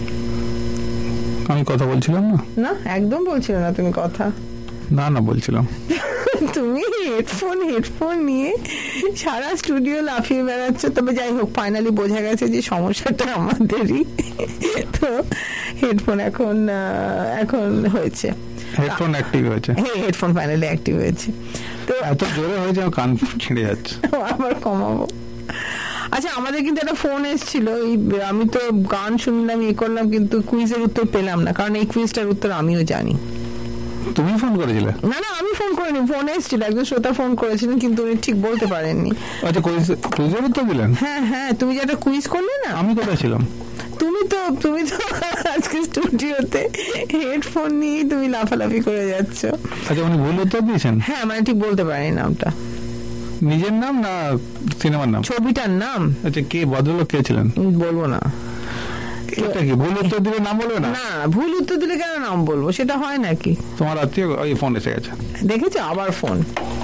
আমি কথা বলছিলাম না? না, একদম বলছিল না তুমি কথা। না না বলছিলাম। তুমি হেডফোন হেডফোন নিয়ে সারা স্টুডিও লাফিয়ে বেড়াচ্ছ। তবে যাই হোক, ফাইনালি বোঝা গেছে যে সমস্যাটা আমাদেরই। তো হেডফোন এখন এখন হয়েছে, হেডফোন অ্যাক্টিভ হয়েছে। হ্যাঁ, হেডফোন ফাইনালি অ্যাক্টিভ হয়েছে। তো এত জোরে হয়েছে কান ছিঁড়ে যাচ্ছে। আবার কমাবো। আচ্ছা, আমাদের কিন্তু একটা ফোন এসেছিল, আমি তো গান শুনলাম, ইয়ে করলাম, কিন্তু কুইজের উত্তর পেলাম না, কারণ এই কুইজটার উত্তর আমিও জানি। তুমি ফোন করেছিলে? না না, আমি ফোন করিনি, ফোন এসেছিল, একজন শ্রোতা ফোন করেছিলেন, কিন্তু উনি ঠিক বলতে পারেননি। আচ্ছা, কুইজের উত্তর দিলেন? হ্যাঁ হ্যাঁ, তুমি যে একটা কুইজ করলে না। আমি কোথায় ছিলাম? তুমি তো তুমি তো আজকে স্টুডিওতে হেডফোন নিয়ে তুমি লাফালাফি করে যাচ্ছ। আচ্ছা, উনি ভুল উত্তর দিয়েছেন? হ্যাঁ, মানে ঠিক বলতে পারিনি নামটা। নিজের নাম না সিনেমার নাম? ছবিটার নাম। আচ্ছা, কে ভদ্রলোক কে ছিলেন? বলবো না। এটা কি ভুল উত্তর দিলে নাম বলবে না? না, ভুল উত্তর দিলে কেন নাম বলবো, সেটা হয় নাকি? তোমার আত্মীয় ওই ফোন এসে গেছে, দেখেছো? আবার ফোন।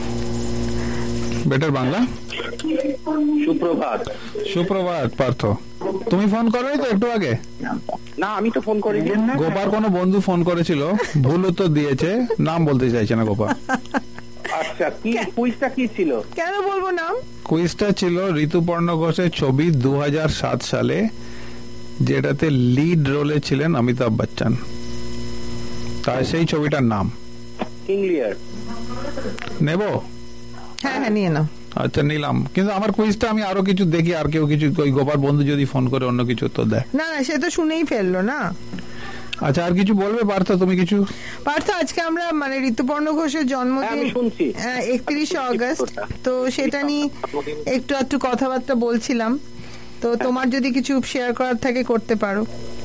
বেটার বাংলা। সুপ্রভাত। সুপ্রভাত পার্থ, তুমি ফোন করো তো একটু আগে? না, আমি তো ফোন করিনি। গোপার কোনো বন্ধু ফোন করেছিল, ভুল উত্তর দিয়েছে, নাম বলতে চাইছে না গোপা। আচ্ছা, কি কুইজটা কি ছিল? কেন বলবো নাম? কুইজটা ছিল ঋতুপর্ণ ঘোষের ছবি দু হাজার সাত সালে, যেটাতে লিড রোলে ছিলেন অমিতাভ বচ্চন, তাই সেই ছবিটার নাম। কিংলিয়ার নেব? হ্যাঁ হ্যাঁ, নিয়ে নাও। আচ্ছা, নিলাম, কিন্তু আমার কুইজটা আমি আরো কিছু দেখি, আর কেউ কিছু, ওই গোপার বন্ধু যদি ফোন করে অন্য কিছু উত্তর দেয়। না না, সে তো শুনেই ফেললো না। আচ্ছা, আর কিছু বলবে পার্থ? তুমি কিছু? পার্থ, আজকে আমরা মানে ঋতুপর্ণ ঘোষের জন্মদিন একত্রিশে অগস্ট, তো সেটা নিয়ে একটু একটু কথাবার্তা বলছিলাম, তো তোমার যদি কিছু শেয়ার করার থাকে করতে পারো।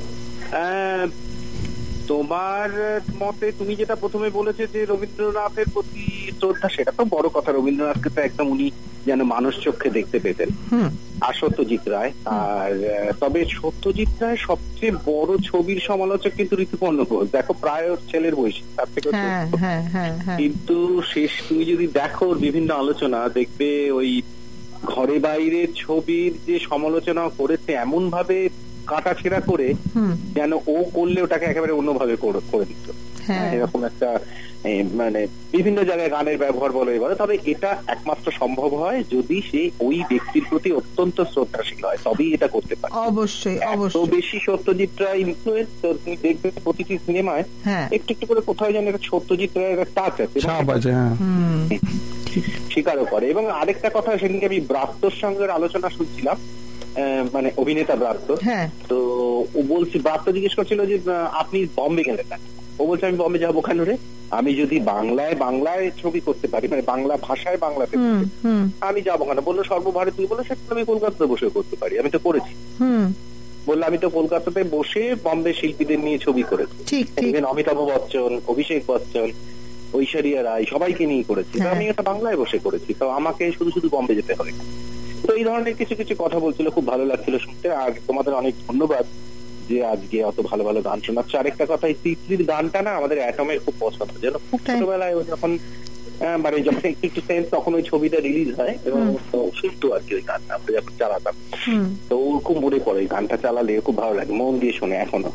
তোমার মতে তুমি যেটা প্রথমে বলেছে যে রবীন্দ্রনাথের প্রতি শ্রদ্ধা, সেটা তো বড় কথা। রবীন্দ্রনাথকে তো একদম উনি যেন মানুষ চোখে দেখতে পেতেন, আর সত্যজিৎ রায়। আর তবে সত্যজিৎ রায় সবচেয়ে বড় ছবির সমালোচক কিন্তু ঋতুপর্ণ ঘোষ। দেখো, প্রায় ছেলের বয়সী, তার থেকে। কিন্তু শেষ তুমি যদি দেখো বিভিন্ন আলোচনা, দেখবে ওই ঘরে বাইরে ছবির যে সমালোচনা করেছে, এমন ভাবে কাটাছেড়া করে যেন ও করলে ওটাকে একেবারে অন্যভাবে করে দিত। এরকম একটা মানে বিভিন্ন জায়গায় গানের ব্যবহার বলে বলে। তবে এটা একমাত্র সম্ভব হয় যদি সে ওই ব্যক্তির প্রতি অত্যন্ত শ্রদ্ধাশীল হয়, তবেই এটা করতে পারে। অবশ্যই অবশ্যই। তো বেশি সত্যজিৎ রায় ইনফ্লুয়েন্স, তুমি দেখবে প্রতিটি সিনেমায় একটু একটু করে কোথাও যেন একটা সত্যজিৎ রায়ের টাচ আছে, স্বীকারও করে। এবং আরেকটা কথা, সেদিনকে আমি ব্রাত্যর সঙ্গে আলোচনা শুনছিলাম, মানে অভিনেতা ব্রাত্য। তো ও বলছি, ব্রাত্য জিজ্ঞেস করছিল যে আপনি বম্বে গেলেন না? ও বলছে, আমি বম্বে যাবো কেন রে? আমি যদি বাংলায় বাংলায় ছবি করতে পারি, মানে বাংলা ভাষায় বাংলাতে, আমি যাবো কেন? বললো সর্বভারতীয়, বললো সেটা আমি কলকাতাতে বসে করতে পারি, আমি তো করেছি। বললো আমি তো কলকাতাতে বসে বম্বে শিল্পীদের নিয়ে ছবি করেছি, অমিতাভ বচ্চন, অভিষেক বচ্চন, ঐশ্বরিয়া রায়, সবাইকে নিয়ে করেছি। আমি এটা বাংলায় বসে করেছি, তো আমাকে শুধু শুধু বম্বে যেতে হবে। তো এই ধরনের কিছু কিছু কথা বলছিল, খুব ভালো লাগছিল শুনতে। আর তোমাদের অনেক ধন্যবাদ যে আজকে অত ভালো ভালো গান শোনাচ্ছ। আরেকটা কথা, এই তিতলির গানটা না আমাদের অ্যাটমের খুব পছন্দ, যেন খুব ছোটবেলায় যখন মানে যখন একটু একটু সেন্স, তখন ওই ছবিটা রিলিজ হয় এবং শুনতো আর কি ওই গানটা আমরা যখন চালাতাম। তো ওর খুব মনে পড়ে, এই গানটা চালালে খুব ভালো লাগে, মন দিয়ে শোনে এখনো।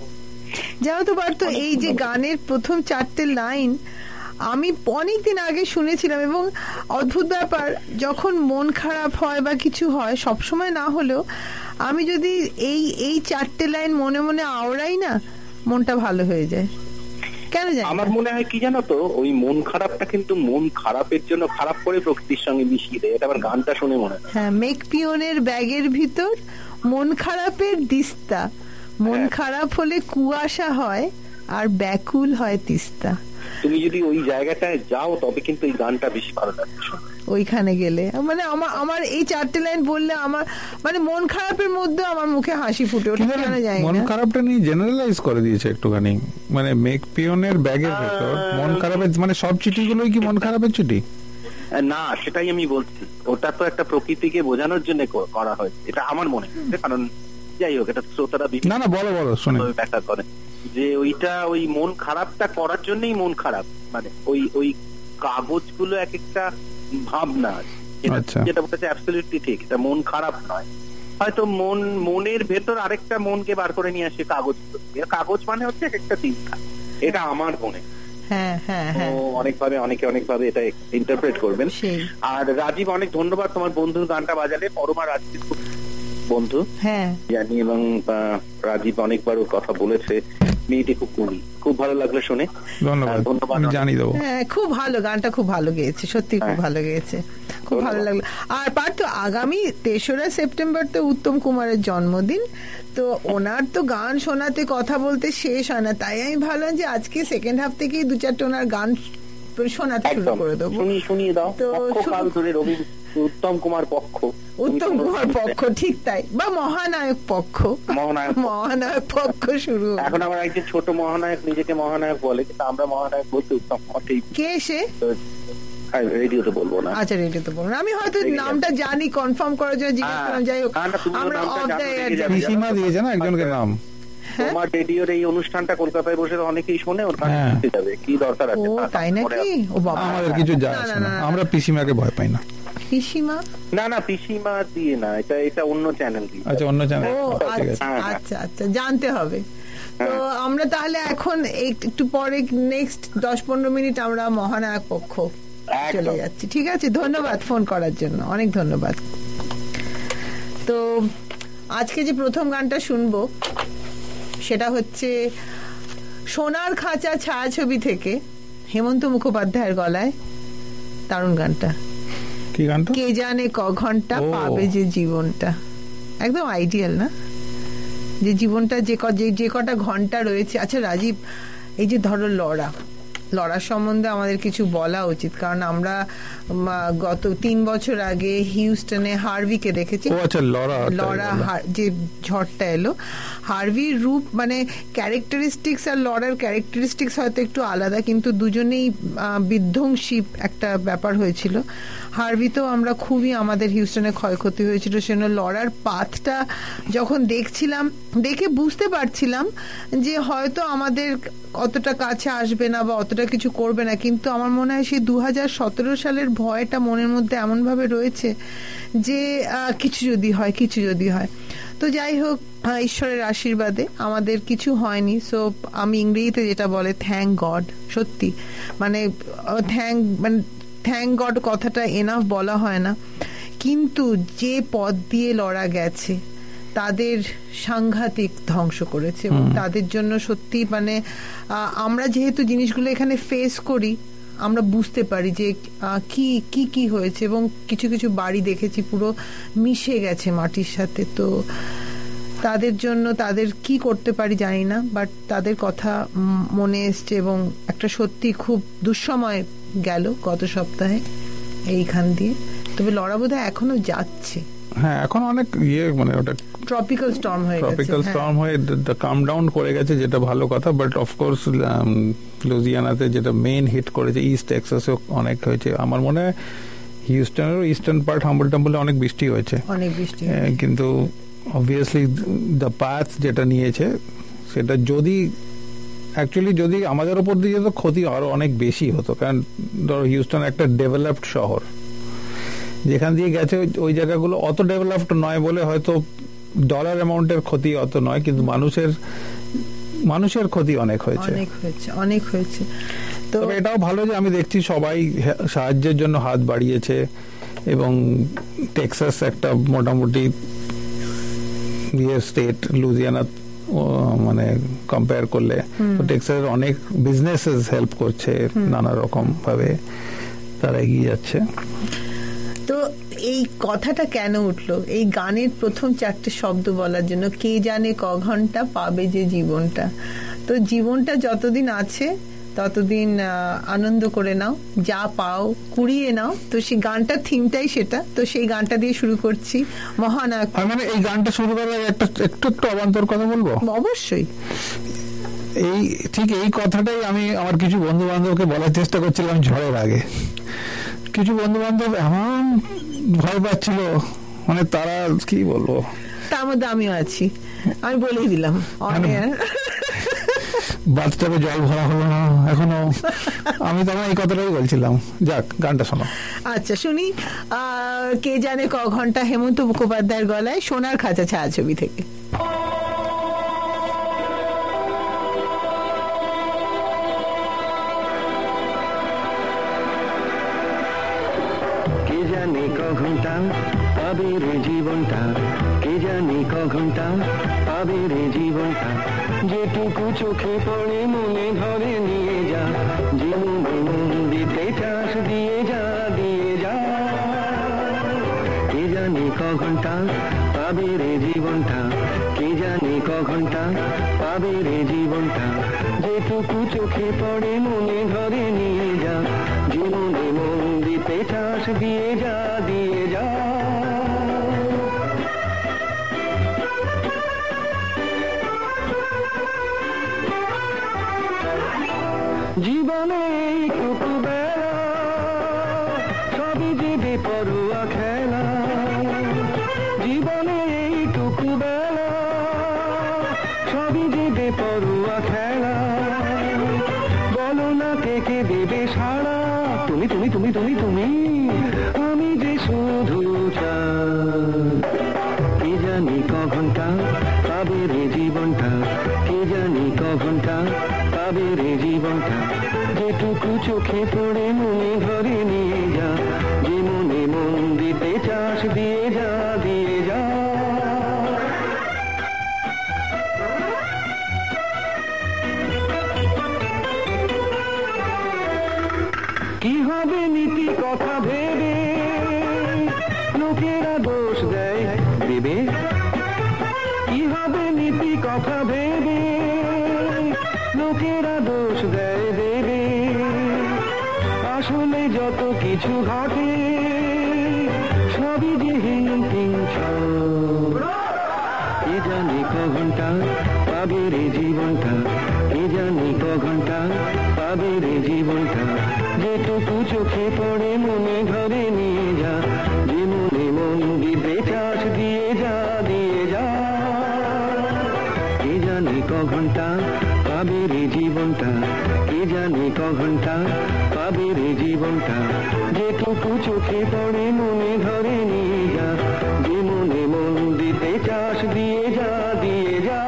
যাও তো পারতো, এই যে গানের প্রথম চারটে লাইন আমি অনেকদিন আগে শুনেছিলাম, এবং অদ্ভুত ব্যাপার, যখন মন খারাপ হয় বা কিছু হয়, সবসময় না হলেও আমি যদি এই এই চারটে লাইন মনে মনে আওড়াই না, মনটা ভালো হয়ে যায়। কেন জানি আমার মনে হয় কি জানো তো, ওই মন খারাপটা কিন্তু মন খারাপের জন্য খারাপ করে প্রকৃতির সঙ্গে মিশিয়ে দেয়। এটা আমার গানটা শুনে মনে হয়। হ্যাঁ, মেক পিওনের ব্যাগের ভিতর মন খারাপের দিস্তা, মন খারাপ হলে কুয়াশা হয় আর ব্যাকুল হয় তিস্তা। তুমি যদি ওই জায়গাটায় যাও, তবে কিন্তু এই গানটা বেশি ভালো লাগবে ওইখানে গেলে। মানে আমার আমার এই চারটে লাইন বললে আমার মানে মন খারাপের মধ্যে আমার মুখে হাসি ফুটে ওঠে, কেন জানি না। মন খারাপটা নিয়ে জেনারেলাইজ করে দিয়েছে একটুখানি, মানে মেক পিওনের ব্যাগের ভেতর মন খারাপের, মানে সব চিঠিগুলোই কি মন খারাপের চিঠি? না, সেটাই আমি বলছি, ওটা তো একটা প্রকৃতিকে বোঝানোর জন্য করা হয়েছে, এটা আমার মনে হচ্ছে। কারণ যাই হোক, এটা শ্রোতারা না না বলো বলো শুনে ব্যাখ্যা করে যে ওইটা ওই মন খারাপটা করার জন্যই মন খারাপ, মানে ওই ওই কাগজগুলো এক একটা ভাবনা, যেটা বলতে অ্যাবসলিউটলি ঠিক, এটা মন খারাপ নয়। হয়তো মন মনের ভেতর আরেকটা মনকে বার করে নিয়ে আসে কাগজ, কাগজ মানে হচ্ছে একটা চিন্তা, এটা আমার মনে। হ্যাঁ হ্যাঁ হ্যাঁ, অনেকভাবে অনেকে অনেকভাবে এটা ইন্টারপ্রেট করবেন। আর রাজীব, অনেক ধন্যবাদ তোমার বন্ধুর গানটা বাজালে। পরমা রাজীব খুব বন্ধু জানি, এবং রাজীব অনেকবার ওর কথা বলেছে। মেয়েটি খুব কবি, খুব ভালো লাগলো শুনে। ধন্যবাদ, জানি দেবো। হ্যাঁ, খুব ভালো, গানটা খুব ভালো গেয়েছে, সত্যি খুব ভালো গেয়েছে, খুব ভালো লাগলো। আর পার্থ, আগামী তেসরা সেপ্টেম্বর তো উত্তম কুমারের জন্মদিন, তো ওনার তো গান শোনাতে কথা বলতে শেষ হয় না, তাই আমি ভাবলাম যে আজকে সেকেন্ড হাফ থেকেই দু চারটে ওনার গান শোনাতে শুরু করে দেবো। শুনিয়ে দাও তো রবি উত্তম কুমার পক্ষ, উত্তম কুমার পক্ষ, ঠিক তাই, বা মহানায়ক পক্ষ, মহানায়ক পক্ষ শুরু। এখন আমার একজন ছোট মহানায়ক নিজেকে মহানায়ক বলে, কিন্তু আমরা মহানায়ক বলতে উত্তম কুমার। কে সে? রেডিওতে বলবো না। আচ্ছা, রেডিওতে বলবো না, আমি হয়তো নামটা জানি, কনফার্ম করার জন্য জিজ্ঞেস করলাম। যাই হোক, আমরা সীমা দিয়েছে না একজনকে নাম। তোমার রেডিওর এই অনুষ্ঠানটা কলকাতায় বসে অনেকেই শোনে, ওর কাছে যাবে, কি দরকার আছে? ও তাই নাকি? ও বাবা, আমাদের কিছু যায় না, আমরা পিসিমাকে ভয় পাই না। পিসিমা? না না, পিসিমা দিয়ে না, এটা এটা অন্য চ্যানেল দিয়ে। আচ্ছা, অন্য চ্যানেল। ও আচ্ছা আচ্ছা, জানতে হবে। তো আমরা তাহলে এখন একটু পরে নেক্সট দশ পনেরো মিনিট আমরা মহানায়ক পক্ষ চলে যাচ্ছি। ঠিক আছে, ধন্যবাদ ফোন করার জন্য, অনেক ধন্যবাদ। তো আজকে যে প্রথম গানটা শুনবো সেটা হচ্ছে সোনার খাঁচা ছায়াছবি থেকে হেমন্ত মুখোপাধ্যায়ের গলায়, দারুণ গানটা। কি গানটা? কে জানে ক ঘন্টা পাবে যে জীবনটা, একদম আইডিয়াল না? যে জীবনটা যে যে কটা ঘন্টা রয়েছে। আচ্ছা রাজীব, এই যে ধরো লড়া, লড়ার সম্বন্ধে আমাদের কিছু বলা উচিত, কারণ আমরা গত তিন বছর আগে হিউস্টনে হার্ভিকে দেখেছি। লড়া যে ঝড়টা এলো, হার্ভির রূপ মানে ক্যারেক্টারিস্টিক্স আর লড়ার ক্যারেক্টারিস্টিক্স হয়তো একটু আলাদা, কিন্তু দুজনেই বিধ্বংসী একটা ব্যাপার হয়েছিল। হার্ভিতেও আমরা খুবই, আমাদের হিউস্টনে ক্ষয়ক্ষতি হয়েছিল। সেজন্য লড়ার পাথটা যখন দেখছিলাম, দেখে বুঝতে পারছিলাম যে হয়তো আমাদের অতটা কাছে আসবে না বা অতটা কিছু করবে না, কিন্তু আমার মনে হয় সেই দু হাজার সতেরো সালের ভয়টা মনের মধ্যে এমন ভাবে রয়েছে যে কিছু যদি হয়, কিছু যদি হয়। তো যাই হোক, ঈশ্বরের আশীর্বাদে আমাদের কিছু হয়নি। সো আমি ইংরেজিতে যেটা বলে থ্যাংক গড, সত্যি মানে থ্যাংক মানে থ্যাংক গড কথাটা এনাফ বলা হয় না, কিন্তু যে পথ দিয়ে লড়া গেছে তাদের সাংঘাতিক ধ্বংস করেছে, এবং তাদের জন্য সত্যি মানে আমরা যেহেতু জিনিসগুলো এখানে ফেস করি, আমরা বুঝতে পারি যে কি কি কি হয়েছে, এবং কিছু কিছু বাড়ি দেখেছি পুরো মিশে গেছে মাটির সাথে। তো তাদের জন্য তাদের কি করতে পারি জানি না, বাট তাদের কথা মনে এসছে, এবং একটা সত্যি খুব দুঃসময় গেল গত সপ্তাহে এইখান দিয়ে। তবে লড়া বোধহয় এখনো যাচ্ছে। হ্যাঁ, এখন অনেক ইয়ে মানে ওটা ট্রপিক্যাল স্টর্ম হয়ে গেছে, ট্রপিক্যাল স্টর্ম হয়ে কাম ডাউন করে গেছে, যেটা ভালো কথা। বাট অফকোর্স লুজিয়ানাতে যেটা মেইন হিট করেছে, ইস্ট টেক্সাসে অনেক হয়েছে। আমার মনে হয় হিউস্টনেরও ইস্টার্ন পার্ট, হাম্বল টাম্বলে অনেক বৃষ্টি হয়েছে, অনেক বৃষ্টি, কিন্তু অবভিয়াসলি দ্য পাথ যেটা নিয়েছে সেটা যদি অ্যাকচুয়ালি যদি আমাদের ওপর দিয়ে যেত, ক্ষতি আরো অনেক বেশি হতো। কারণ ধরো হিউস্টন একটা ডেভেলপড শহর, যেখান দিয়ে গেছে ওই জায়গাগুলো অত ডেভেলপড নয় বলে হয়তো ডলার অ্যামাউন্টের ক্ষতি অত নয়, কিন্তু মানুষের মানুষের ক্ষতি অনেক হয়েছে, অনেক হয়েছে, অনেক হয়েছে। তো এটাও ভালো যে আমি দেখছি সবাই সাহায্যের জন্য হাত বাড়িয়েছে, এবং টেক্সাস একটা মোটামুটি ইয়ে স্টেট, লুজিয়ানা মানে কম্পেয়ার করলে টেক্সাসের অনেক বিজনেসেস হেল্প করছে, নানা রকম ভাবে তারা এগিয়ে যাচ্ছে। তো এই কথাটা কেন উঠলো এই গানের প্রথম চারটে শব্দ বলার জন্য? কে জানে ক ঘন্টা পাবে যে জীবনটা। তো জীবনটা যতদিন আছে ততদিন আনন্দ করে নাও, যা পাও কুড়িয়ে নাও। তো সেই গানটার থিমটাই সেটা। তো সেই গানটা দিয়ে শুরু করছি মহানায়ক। মানে এই গানটা শুরু করার আগে একটা একটু একটু অবান্তর কথা বলবো। অবশ্যই। এই ঠিক এই কথাটাই আমি আমার কিছু বন্ধু বান্ধবকে বলার চেষ্টা করছিলাম ঝড়ের আগে। কিছু বন্ধু বান্ধব এমন ভয় পাচ্ছিল, মানে তারা কি বলবো, তার মধ্যে আমিও আছি, আমি বলেই দিলাম। বাথটাবে জল ভরা হলো না এখনো, আমি তখন এই কথাটাই বলছিলাম। যাক, গানটা শোনো। আচ্ছা শুনি, কে জানে ক ঘন্টা, হেমন্ত মুখোপাধ্যায়ের গলায়, সোনার খাঁচা ছায়াছবি থেকে। কে জানে ক ঘন্টা পাবে রে জীবনটা, কে জানে ক ঘন্টা পাবে রে জীবনটা, যেটুকু চোখে পড়ে মনে ধরে নিয়ে যা, জীবনে মন দিতে চাষ দিয়ে যা, দিয়ে যা। কে জানে ক ঘন্টা পাবে রে জীবনটা, কে জানে ক ঘন্টা পাবে রে জীবনটা, যেটুকু চোখে পড়ে মনে ধরে নিয়ে যা, জীবনে মন দিতে চাষ দিয়ে যা, দিয়ে যা। জীবনে এইটুকু বেলা সবই যে বেপরোয়া খেলা, জীবনে এইটুকু বেলা সবই যে বেপরোয়া খেলা, বলো না কে কে দেবে সাড়া, তুমি তুমি তুমি তুমি তুমি আমি যে শুধু চাই। কে জানি ক ঘন্টা পাবে রে জীবনটা, কে জানি ক ঘন্টা পাবে রে জীবনটা, যেটুকু চোখে পড়ে মনে ধরে নিয়ে যা, যে মনে মন দিতে চাষ দিয়ে যা, দিয়ে যা। কি হবে নীতি কথা ভেবে লোকেরা দোষ দেয় দেবে, কি হবে নীতি কথা ভেবে লোকেরা দোষ দেয় দেবে, আসলে যত কিছু ঘটে সবই যে হিংটিং সব। কে জানি ক ঘন্টা পাবে রে জীবনটা, কে জানি ক ঘন্টা পাবে রে জীবনটা, যেটুকু চোখে পড়ে মনে ধরে নিয়ে যা, যে মনে মন দিতে চাষ দিয়ে যা, দিয়ে যা। কে জানি ক ঘন্টা পাবে রে জীবনটা, কে জানি ক ঘন্টা পাবে রে জীবনটা, যেটুকু চোখে পড়ে মনে ধরে নিয়ে যা, যে মনে মন দিতে চাষ দিয়ে যা, দিয়ে যা।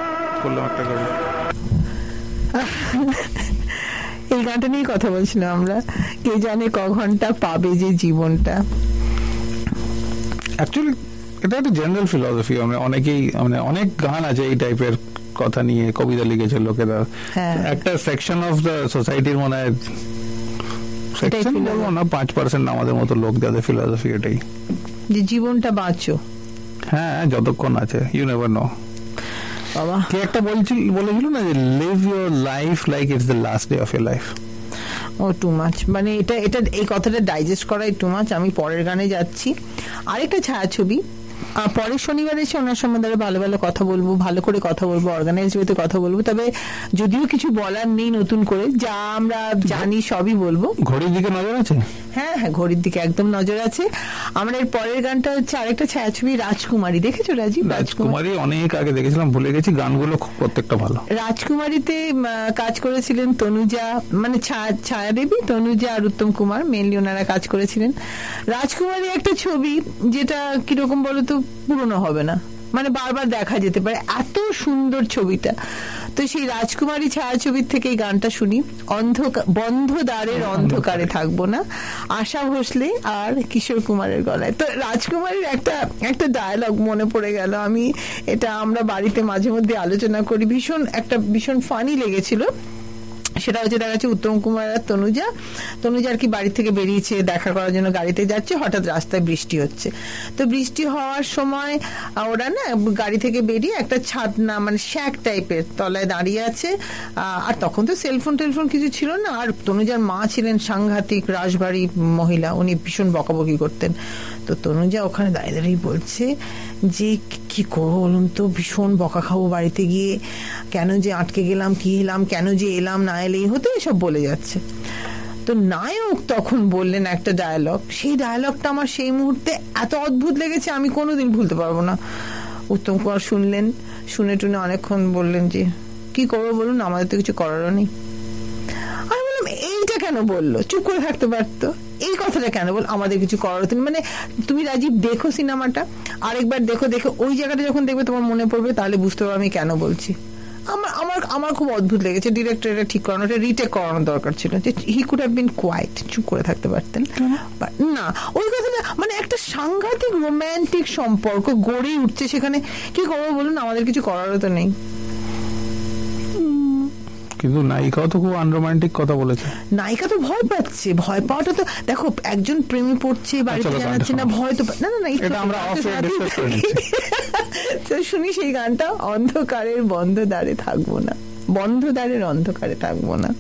এই গানটা নিয়ে কথা বলছিলাম আমরা, কে জানে ক ঘন্টা পাবে যে জীবনটা। অ্যাকচুয়ালি এটা একটা জেনারেল ফিলসফি, মানে অনেকেই মানে অনেক গান আছে এই টাইপের কথা নিয়ে, কবিতা লিখেছে লোকেরা, একটা সেকশন অফ দ্য সোসাইটির মনে হয়, সেকশন বলবো না, পাঁচ পার্সেন্ট আমাদের মতো লোক যাদের ফিলসফি এটাই, যে জীবনটা বাঁচো, হ্যাঁ যতক্ষণ আছে, ইউ নেভার নো। বাবা কে একটা বলছিল বলেছিল না যে live your life like it's the last day of your life. Oh too much, মানে এটা এটা এই কথাটা ডাইজেস্ট করাই টু মাচ। আমি পরের গানে যাচ্ছি, আরেকটা ছায়াছবি, পরের শনিবারে এসে ওনার সম্বন্ধে ভালো ভালো কথা বলবো, ভালো করে কথা বলবো, অর্গানাইজ ওয়েতে কথা বলবো। তবে যদিও কিছু বলার নেই নতুন করে, যা আমরা জানি সবই বলবো। ঘড়ির দিকে নজর আছে? হ্যাঁ হ্যাঁ, ঘড়ির দিকে একদম নজর আছে। আমরা এর পরের গানটা হচ্ছে আরেকটা ছায়াছবি, রাজকুমারী। দেখেছো রাজীব? রাজকুমারী অনেক আগে দেখেছিলাম, ভুলে গেছি, গানগুলো প্রত্যেকটা ভালো। রাজকুমারীতে কাজ করেছিলেন তনুজা, মানে ছায়া দেবী, তনুজা আর উত্তম কুমার, মেনলি ওনারা কাজ করেছিলেন। রাজকুমারী একটা ছবি যেটা কিরকম বলতো, পুরনো হবে না, মানে বারবার দেখা যেতে পারে, এত সুন্দর ছবিটা। তো সেই রাজকুমারী ছায়াছবির থেকে এই গানটা শুনি, অন্ধকার বন্ধ দ্বারের অন্ধকারে থাকবো না, আশা ভোসলে আর কিশোর কুমারের গলায়। তো রাজকুমারীর একটা একটা ডায়ালগ মনে পড়ে গেল, আমি এটা আমরা বাড়িতে মাঝে মধ্যে আলোচনা করি, ভীষণ একটা ভীষণ ফানি লেগেছিল। সেটা হচ্ছে দেখা যাচ্ছে উত্তম কুমার আর তনুজা, তনুজা আর কি বাড়ি থেকে বেরিয়েছে দেখা করার জন্য, গাড়িতে যাচ্ছে, হঠাৎ রাস্তায় বৃষ্টি হচ্ছে। তো বৃষ্টি হওয়ার সময় ওরা না গাড়ি থেকে বেরিয়ে একটা ছাদ না মানে শ্যাক টাইপের তলায় দাঁড়িয়ে আছে, আর তখন তো সেলফোন টেলফোন কিছু ছিল না, আর তনুজার মা ছিলেন সাংঘাতিক রাশভারী মহিলা, উনি ভীষণ বকাবকি করতেন। তো তনুজা ওখানে দাঁড়িয়ে দাঁড়িয়ে বলছে যে কি করবো বলুন তো, ভীষণ বকা খাবো বাড়িতে গিয়ে, কেন যে আটকে গেলাম, কি এলাম, কেন যে এলাম, না এলেই হতে, এসব বলে যাচ্ছে। তো নায়ক তখন বললেন একটা ডায়ালগ, সেই ডায়ালগটা আমার সেই মুহূর্তে এত অদ্ভুত লেগেছে, আমি কোনোদিন ভুলতে পারবো না। উত্তম কুমার শুনলেন, শুনে টুনে অনেকক্ষণ বললেন যে কি করবো বলুন, আমাদের তো কিছু করারও নেই। আমি বললাম কেন বললো, চুপ করে থাকতে পারতো, এই কথাটা কেন বল, আমাদের কিছু করার হতো না। মানে তুমি রাজীব দেখো সিনেমাটা আরেকবার দেখো, দেখো ওই জায়গাটা যখন দেখবে তোমার মনে পড়বে, তাহলে বুঝতে পারবে আমি কেন বলছি। আমার আমার আমার খুব অদ্ভুত লেগেছে, ডিরেক্টর এটা ঠিক করানো, এটা রিটেক করানো দরকার ছিল, যে he could have been quiet, চুপ করে থাকতে পারতেন না। ওই কথাটা মানে একটা সাংঘাতিক রোম্যান্টিক সম্পর্ক গড়ে উঠছে সেখানে, কি করবো বলুন, আমাদের কিছু করারও তো নেই। কিন্তু নায়িকাও তো খুব আনরোমান্টিক কথা বলেছে। নায়িকা তো ভয় পাচ্ছে, ভয় পাওয়াটা তো দেখো, একজন প্রেমে পড়ছে, বাড়িতে জানাচ্ছে না, ভয় তো না না এটা আমরা অফ এয়ার ডিসকাস করে নিচ্ছি। তো শুনি সেই গানটা, অন্ধকারের বন্ধ দ্বারে থাকবো না, বন্ধ দ্বারের অন্ধকারে থাকবো না।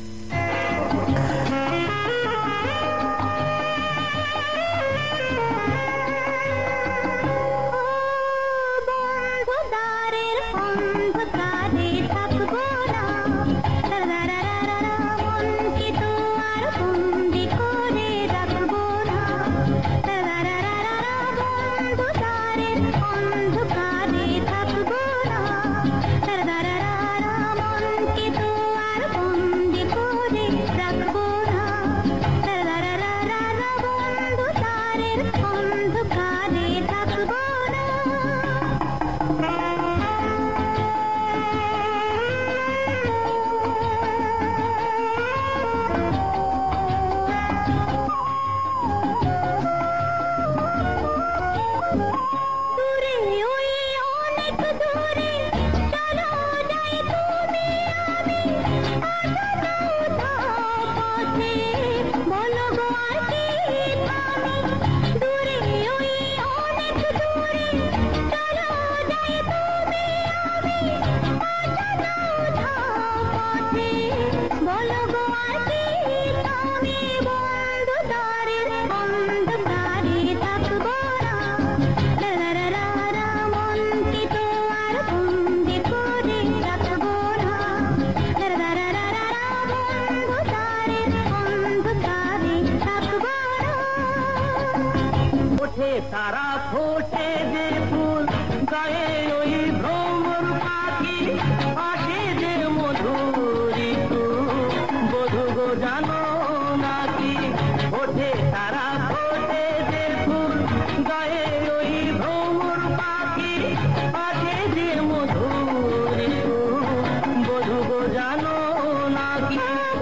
তারা ফোটে যে ফুল গায়ে ওই ভ্রমর পাখি আসে যে মধুর ঋতু বধূ গো জানো নাকি ওঠে তারা ফোটে যে ফুল গায়ে ওই ভ্রমর পাখি আসে যে মধুর ঋতু বধূ গো জানো নাকি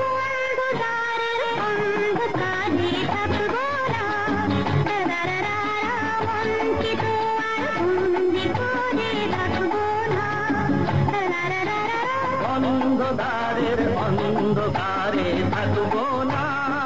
অন্ধকারের অন্ধকারে থাকবো না।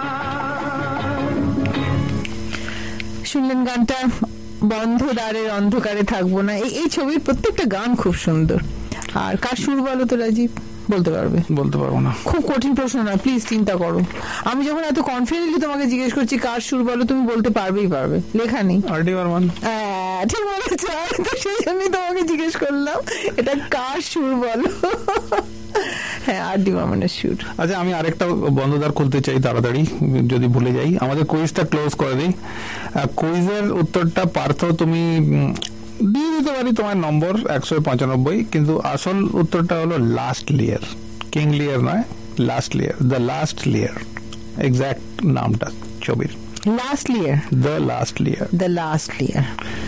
শুনলেন গানটা, বন্ধ দ্বারের অন্ধকারে থাকবো না। এই ছবির প্রত্যেকটা গান খুব সুন্দর। আর কার সুর বলো তো রাজীব, বলতে পারবে? বলতে পারবো না। খুব কঠিন প্রশ্ন না, প্লিজ চিন্তা করো। আমি যখন এত কনফিডেন্টলি তোমাকে জিজ্ঞেস করছি কার সুর বলো, তুমি বলতে পারবেই পারবে, লেখা নেই। R D Burman. হ্যাঁ ঠিক বলেছ, তো সেই জন্যই তোমাকে জিজ্ঞেস করলাম এটা কার সুর বলো। হ্যাঁ আর ডি বর্মনের সুর। আচ্ছা আমি আরেকটা বন্ধদ্বার খুলতে চাই তাড়াতাড়ি, যদি ভুলে যাই। আমাদের কুইজটা ক্লোজ করে দিই। কুইজের উত্তরটা পার্থ তুমি দিয়ে দিতে পারি তোমার নম্বর একশো পঁচানব্বই, কিন্তু আসল উত্তরটা হলো লাস্ট লিয়ার, কিং লিয়ার নয়, লাস্ট লিয়ার, দ্য লাস্ট লিয়ার, এক্সাক্ট নামটা ছবির। Last Lear, the last Lear, the last Lear.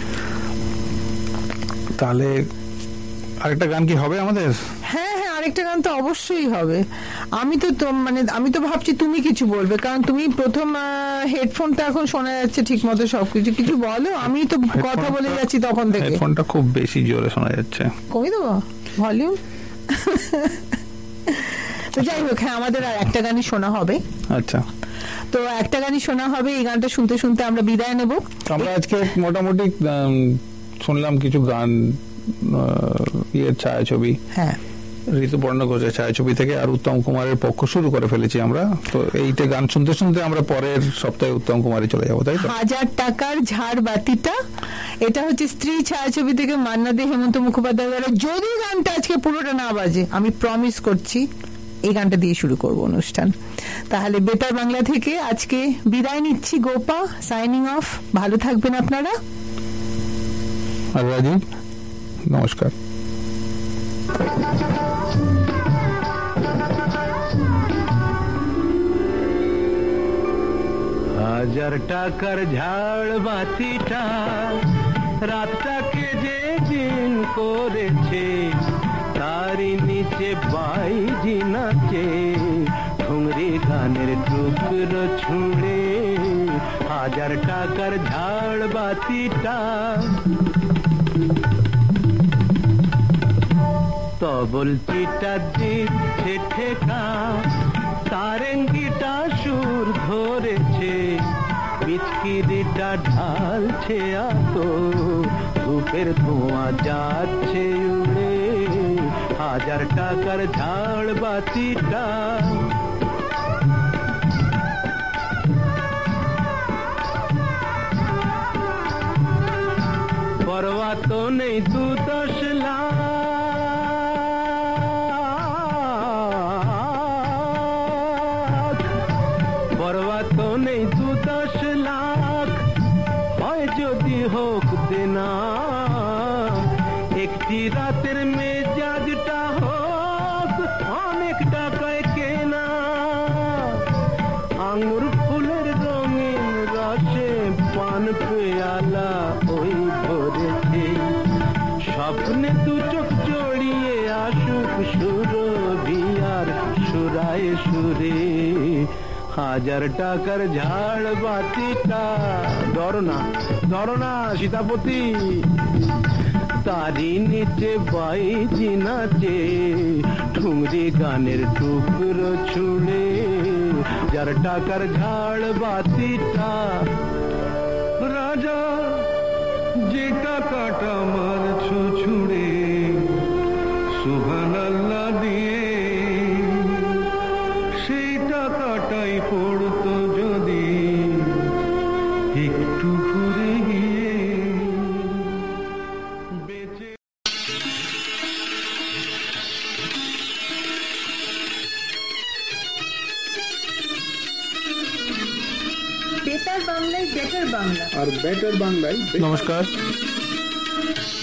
তাহলে আরেকটা গান কি হবে আমাদের? হ্যাঁ হ্যাঁ আরেকটা গান তো অবশ্যই হবে। আমি তো মানে আমি তো ভাবছি তুমি কিছু বলবে, কারণ তুমি প্রথম হেডফোনটা এখন শোনা যাচ্ছে ঠিক মতো সবকিছু, কিছু বলো। আমি তো কথা বলে যাচ্ছি তখন থেকে, হেডফোনটা খুব বেশি জোরে শোনা যাচ্ছে, কমিয়ে দেবো ভলিউম। তো যাই হোক, হ্যাঁ আমাদের আর একটা গানই শোনা হবে। আচ্ছা তো একটা গানই শোনা হবে, এই গানটা শুনতে শুনতে আমরা বিদায় নেব। আমরা আজকে মোটামুটি শুনলাম কিছু গান, ইয়ের ছায়াছবি, হ্যাঁ ঋতুপর্ণ ঘোষের ছায়াছবি থেকে, আর উত্তম কুমারের পক্ষ শুরু করে ফেলেছি আমরা। তো এইটা গান শুনতে শুনতে আমরা পরের সপ্তাহে উত্তম কুমারে চলে যাবো, তাই তো? হাজার টাকার ঝাড় বাতিটা, এটা হচ্ছে স্ত্রী ছায়াছবি থেকে মান্না দে হেমন্ত মুখোপাধ্যায়। যদি গানটা আজকে পুরোটা না বাজে, আমি প্রমিস করছি এই গানটা দিয়ে শুরু করব অনুষ্ঠান। তাহলে বেতার বাংলা থেকে আজকে বিদায় নিচ্ছি, গোপা সাইনিং অফ। ভালো থাকবেন আপনারা। আর রাজীব নমস্কার। হাজার টাকার ঝাড় বাতিটা রাতটাকে যে দিন করেছে, তারই নিচে বাইজি নাচে ঘুংরি গানের টুকরো ছুঁড়ে। হাজার টাকার ঝাড় বাতিটা তবল চিটা দিচ্ছে ঠেকা, তারেঙ্গিটা সুর ধরেছে, বিচকিরিটা ঢালছে আতো, ধূপের ধোঁয়া যাচ্ছে উড়ে। হাজার টাকার ঝাড় বাতিটা পরোয়া তো নেই দু দশ লাখ, পরোয়া তো নেই দু দশ লাখ, হয় যদি হোক দেনা, একটি রাতের মেজাজটা হোক অনেক টাকায় কেনা। আঙুর ফুলের রঙিন রসে পান পেয়ালা ওই ধরেছে, স্বপ্নে দু চোখ জড়িয়ে আসুক সুরভিয়ার সুরায় সুরে। হাজার টাকার ঝাড় বাতিটা ধরো না ধরো না সীতাপতি, তারি নিচে বাইজি নাচে ঠুংরি গানের টুকরো ছুড়ে। যার টাকার ঝাড় বাতিটা রাজা যে টাকাটা মারছো ছুড়ে, সুবহানাল্লাহ দিয়ে সেই টাকাটাই পড়তো যদি একটু ঘুরে গিয়ে বেঁচে। বেতার বাংলায় বেটার বাংলা আর বেটার বাংলায় নমস্কার,